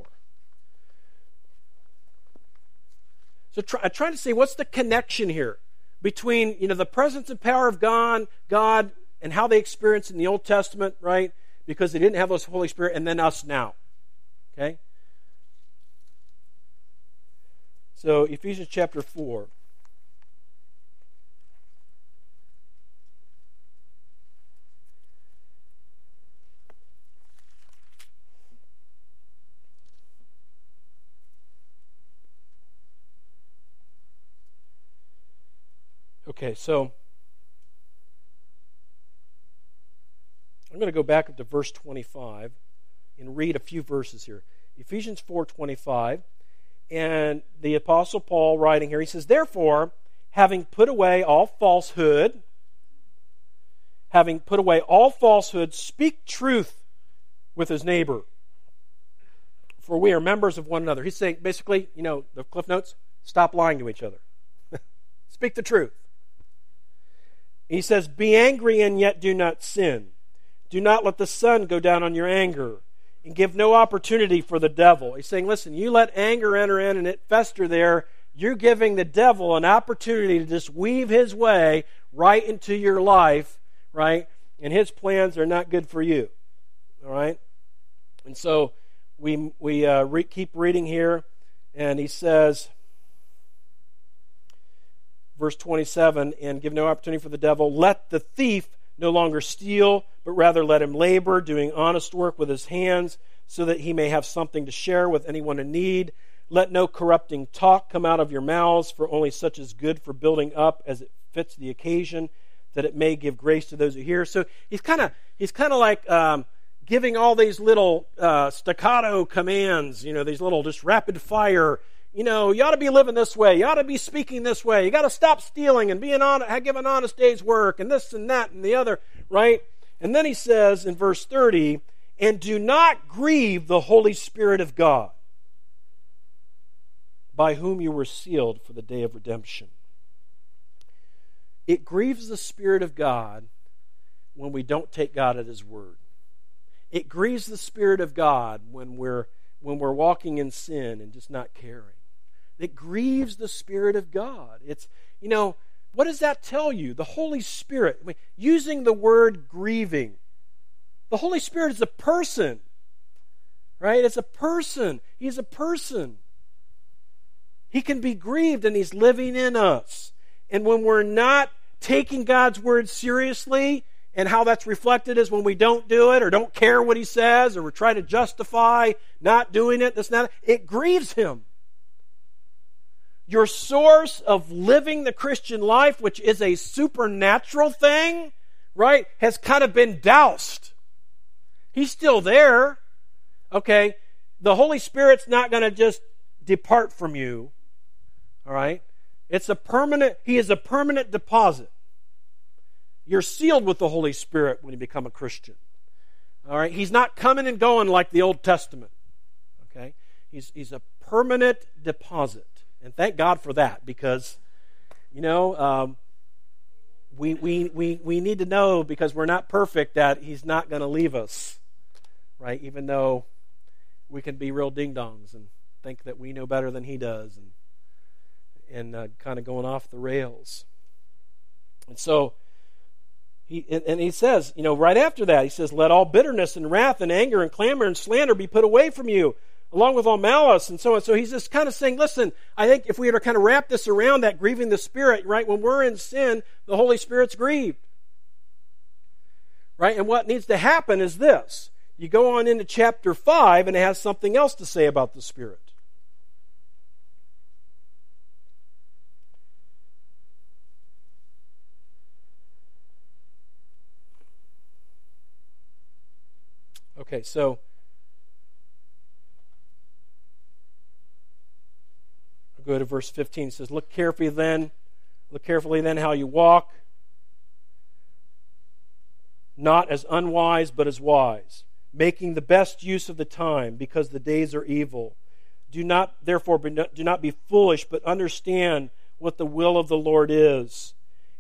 Speaker 1: So try, I'm trying to see what's the connection here between, you know, the presence and power of God, God and how they experienced in the Old Testament, right? Because they didn't have the Holy Spirit, and then us now. Okay? So Ephesians chapter four. Okay, so I'm going to go back up to verse twenty-five and read a few verses here. Ephesians four twenty-five, and the Apostle Paul writing here, he says, "Therefore, having put away all falsehood, having put away all falsehood, speak truth with his neighbor, for we are members of one another." He's saying, basically, you know, the Cliff Notes, stop lying to each other. Speak the truth. He says, "Be angry and yet do not sin. Do not let the sun go down on your anger, and give no opportunity for the devil." He's saying, listen, you let anger enter in and it fester there, you're giving the devil an opportunity to just weave his way right into your life, right? And his plans are not good for you, all right? And so we, we uh, re- keep reading here, and he says, verse twenty-seven, "And give no opportunity for the devil. Let the thief no longer steal, but rather let him labor, doing honest work with his hands, so that he may have something to share with anyone in need. Let no corrupting talk come out of your mouths, for only such is good for building up as it fits the occasion, that it may give grace to those who hear. So he's kind of he's kind of like um, giving all these little uh, staccato commands, you know, these little just rapid fire. You know, you ought to be living this way. You ought to be speaking this way. You got to stop stealing and be an on, give an honest day's work, and this and that and the other, right? And then he says in verse thirty, and do not grieve the Holy Spirit of God, by whom you were sealed for the day of redemption. It grieves the Spirit of God when we don't take God at His word. It grieves the Spirit of God when we're when we're walking in sin and just not caring. It grieves the Spirit of God. It's, you know, what does that tell you? The Holy Spirit, I mean, using the word grieving. The Holy Spirit is a person, right? It's a person. He's a person. He can be grieved, and He's living in us. And when we're not taking God's word seriously, and how that's reflected is when we don't do it, or don't care what He says, or we're trying to justify not doing it, this, not, it grieves Him. Your source of living the Christian life, which is a supernatural thing, right, has kind of been doused. He's still there. Okay, the Holy Spirit's not going to just depart from you. All right? It's a permanent, He is a permanent deposit. You're sealed with the Holy Spirit when you become a Christian. All right? He's not coming and going like the Old Testament. Okay? He's, he's a permanent deposit. And thank God for that, because, you know, um, we, we, we, we need to know, because we're not perfect, that He's not going to leave us. Right? Even though we can be real ding-dongs and think that we know better than He does, and and uh, kind of going off the rails. And so, he and, and he says, you know, right after that, he says, let all bitterness and wrath and anger and clamor and slander be put away from you, along with all malice and so on. So he's just kind of saying, listen, I think if we were to kind of wrap this around that grieving the Spirit, right, when we're in sin, the Holy Spirit's grieved. Right? And what needs to happen is this. You go on into chapter five, and it has something else to say about the Spirit. Okay, so I'll go to verse fifteen. It says, Look carefully then, look carefully then how you walk, not as unwise, but as wise, making the best use of the time, because the days are evil. Do not, therefore, be, do not be foolish, but understand what the will of the Lord is.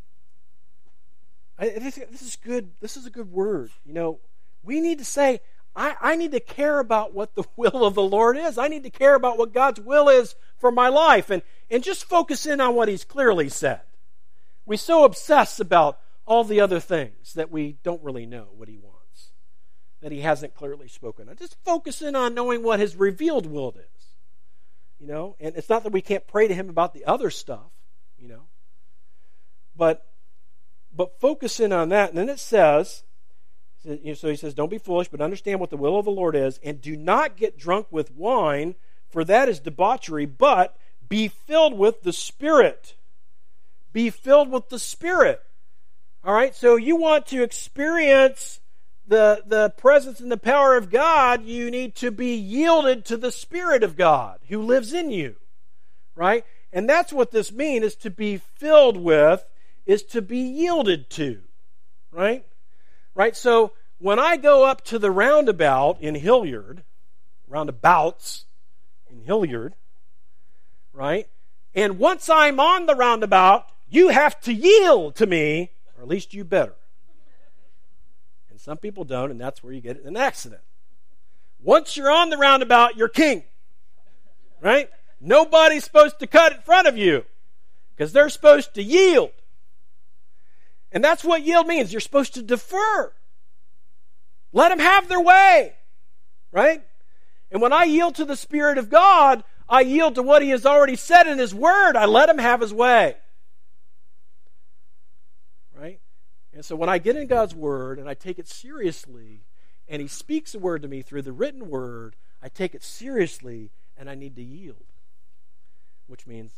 Speaker 1: I, this, this is good. This is a good word. You know, we need to say, I, I need to care about what the will of the Lord is. I need to care about what God's will is for my life, and, and just focus in on what He's clearly said. We so obsess about all the other things that we don't really know what He wants, that He hasn't clearly spoken on. Just focus in on knowing what His revealed will is. You know, and it's not that we can't pray to Him about the other stuff, you know, but but focus in on that. And then it says, so he says, don't be foolish, but understand what the will of the Lord is, and do not get drunk with wine, for that is debauchery, but be filled with the Spirit. Be filled with the Spirit. All right, so you want to experience the, the presence and the power of God, you need to be yielded to the Spirit of God who lives in you. Right? And that's what this means, is to be filled with, is to be yielded to. Right? Right? So when I go up to the roundabout in Hilliard, roundabouts in Hilliard, right? And once I'm on the roundabout, you have to yield to me, or at least you better. And some people don't, and that's where you get in an accident. Once you're on the roundabout, you're king. Right? Nobody's supposed to cut in front of you, because they're supposed to yield. And that's what yield means. You're supposed to defer. Let them have their way. Right? And when I yield to the Spirit of God, I yield to what He has already said in His Word. I let Him have His way. Right? And so when I get in God's Word and I take it seriously, and He speaks a word to me through the written Word, I take it seriously and I need to yield. Which means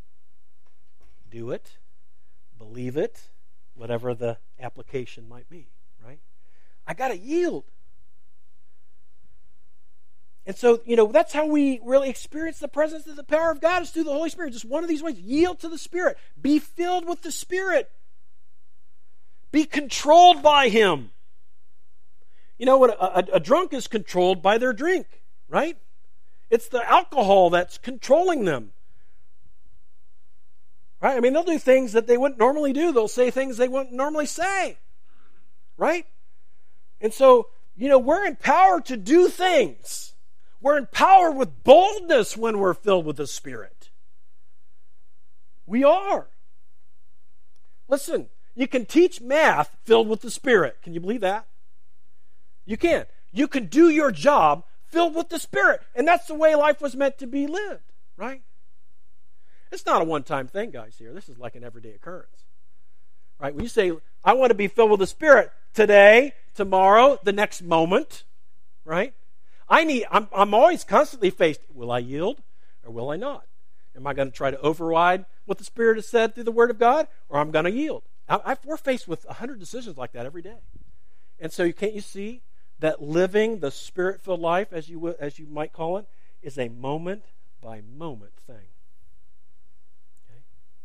Speaker 1: do it, believe it, whatever the application might be, right? I got to yield. And so, you know, that's how we really experience the presence of the power of God is through the Holy Spirit. Just one of these ways. Yield to the Spirit. Be filled with the Spirit. Be controlled by Him. You know what? A, a, a drunk is controlled by their drink, right? It's the alcohol that's controlling them. Right? I mean, they'll do things that they wouldn't normally do. They'll say things they wouldn't normally say. Right? And so, you know, we're empowered to do things. We're empowered with boldness when we're filled with the Spirit. We are. Listen, you can teach math filled with the Spirit. Can you believe that? You can. You can do your job filled with the Spirit. And that's the way life was meant to be lived, right? It's not a one-time thing, guys, here. This is like an everyday occurrence. Right? When you say, I want to be filled with the Spirit today, tomorrow, the next moment, right? I need, I'm, I'm always constantly faced, will I yield or will I not? Am I going to try to override what the Spirit has said through the Word of God, or I'm going to yield? I, I, we're faced with a hundred decisions like that every day. And so you can't you see that living the Spirit-filled life, as you as you might call it, is a moment-by-moment thing. Okay?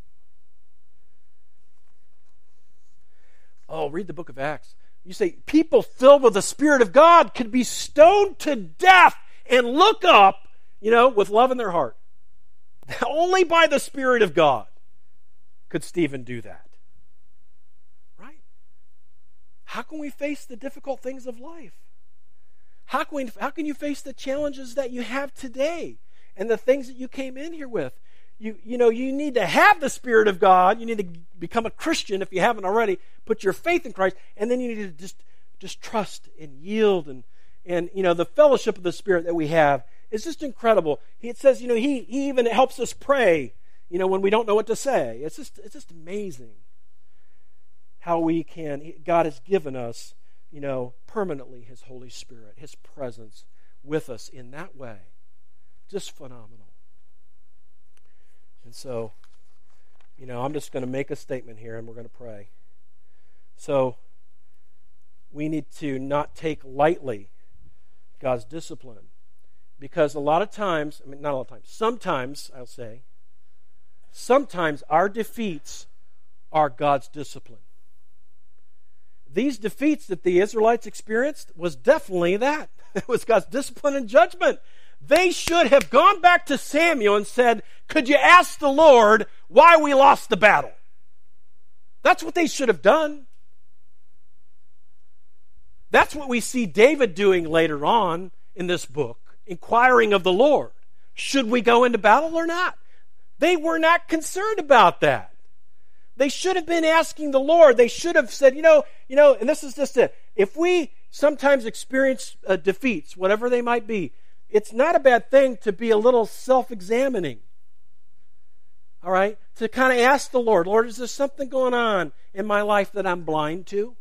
Speaker 1: Oh, read the book of Acts. You say, people filled with the Spirit of God could be stoned to death and look up, you know, with love in their heart. Only by the Spirit of God could Stephen do that. Right? How can we face the difficult things of life? How can we, how can you face the challenges that you have today and the things that you came in here with? You, you know, you need to have the Spirit of God. You need to become a Christian if you haven't already. Put your faith in Christ. And then you need to just, just trust and yield. And, and, you know, the fellowship of the Spirit that we have is just incredible. He, it says, you know, he, he even helps us pray, you know, when we don't know what to say. It's just, it's just amazing how we can, God has given us, you know, permanently His Holy Spirit, His presence with us in that way. Just phenomenal. And so, you know, I'm just going to make a statement here and we're going to pray. So, we need to not take lightly God's discipline. Because a lot of times, I mean, not a lot of times, sometimes, I'll say, sometimes our defeats are God's discipline. These defeats that the Israelites experienced was definitely that. It was God's discipline and judgment. They should have gone back to Samuel and said, could you ask the Lord why we lost the battle? That's what they should have done. That's what we see David doing later on in this book, inquiring of the Lord. Should we go into battle or not? They were not concerned about that. They should have been asking the Lord. They should have said, you know, you know, and this is just it. If we sometimes experience uh, defeats, whatever they might be, it's not a bad thing to be a little self-examining. All right? To kind of ask the Lord, Lord, is there something going on in my life that I'm blind to?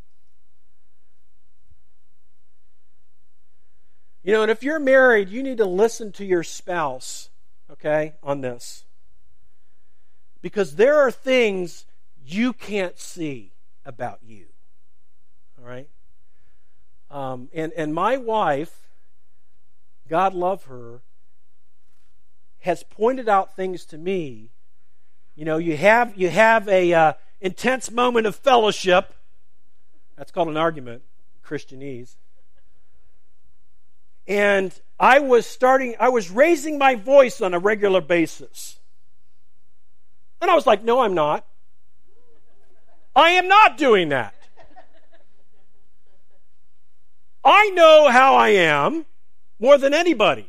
Speaker 1: You know, and if you're married, you need to listen to your spouse, okay, on this. Because there are things you can't see about you. All right? Um, and, and my wife, God love her, has pointed out things to me. You know, you have you have a uh, intense moment of fellowship. That's called an argument, Christianese. And I was starting, I was raising my voice on a regular basis. And I was like, no, I'm not. I am not doing that. I know how I am more than anybody.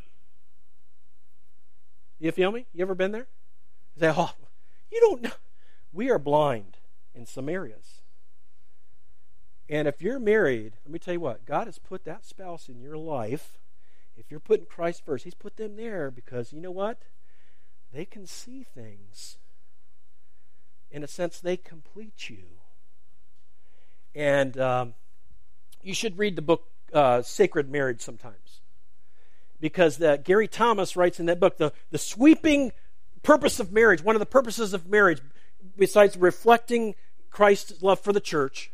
Speaker 1: You feel me? You ever been there? You say, oh, you don't know. We are blind in some areas. And if you're married, let me tell you what, God has put that spouse in your life. If you're putting Christ first, He's put them there because, you know what? They can see things. In a sense, they complete you. And um, you should read the book uh, Sacred Marriage sometimes. Because the, Gary Thomas writes in that book, the, the sweeping purpose of marriage, one of the purposes of marriage, besides reflecting Christ's love for the church,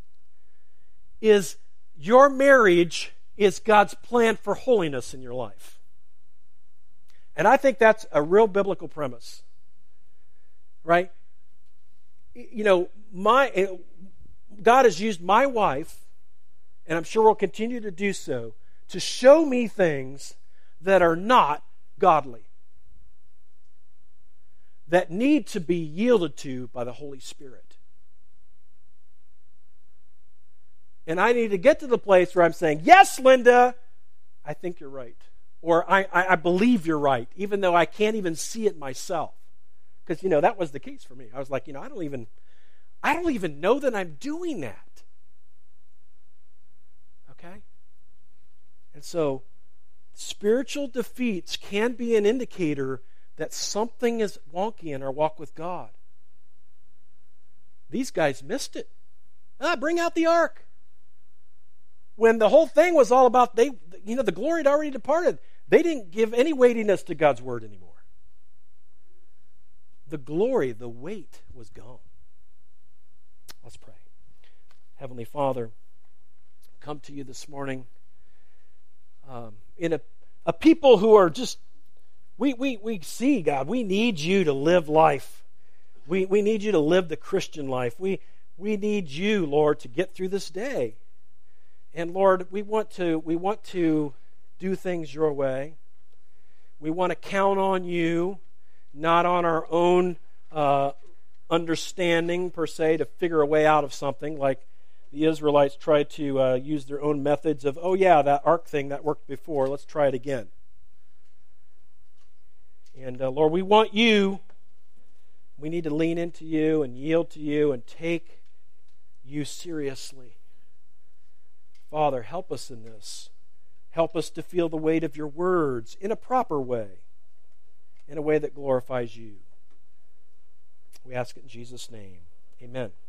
Speaker 1: is your marriage is God's plan for holiness in your life. And I think that's a real biblical premise. Right? You know, my God has used my wife, and I'm sure will continue to do so, to show me things that are not godly, that need to be yielded to by the Holy Spirit. And I need to get to the place where I'm saying, yes, Linda, I think you're right. Or I, I, I believe you're right, even though I can't even see it myself. Because, you know, that was the case for me. I was like, you know, I don't even, I don't even know that I'm doing that. Okay? And so, spiritual defeats can be an indicator that something is wonky in our walk with God. These guys missed it. Ah, bring out the ark. When the whole thing was all about, they, you know, the glory had already departed. They didn't give any weightiness to God's word anymore. The glory, the weight was gone. Let's pray. Heavenly Father, come to you this morning um, in a, a people who are just, we, we, we see, God, we need you to live life. We, we need you to live the Christian life. We, we need you, Lord, to get through this day. And Lord, we want to, we want to do things your way. We want to count on you, not on our own uh, understanding, per se, to figure a way out of something, like the Israelites tried to uh, use their own methods of, oh yeah, that ark thing, that worked before, let's try it again. And uh, Lord, we want you. We need to lean into you and yield to you and take you seriously. Father, help us in this. Help us to feel the weight of your words in a proper way, in a way that glorifies you. We ask it in Jesus' name. Amen.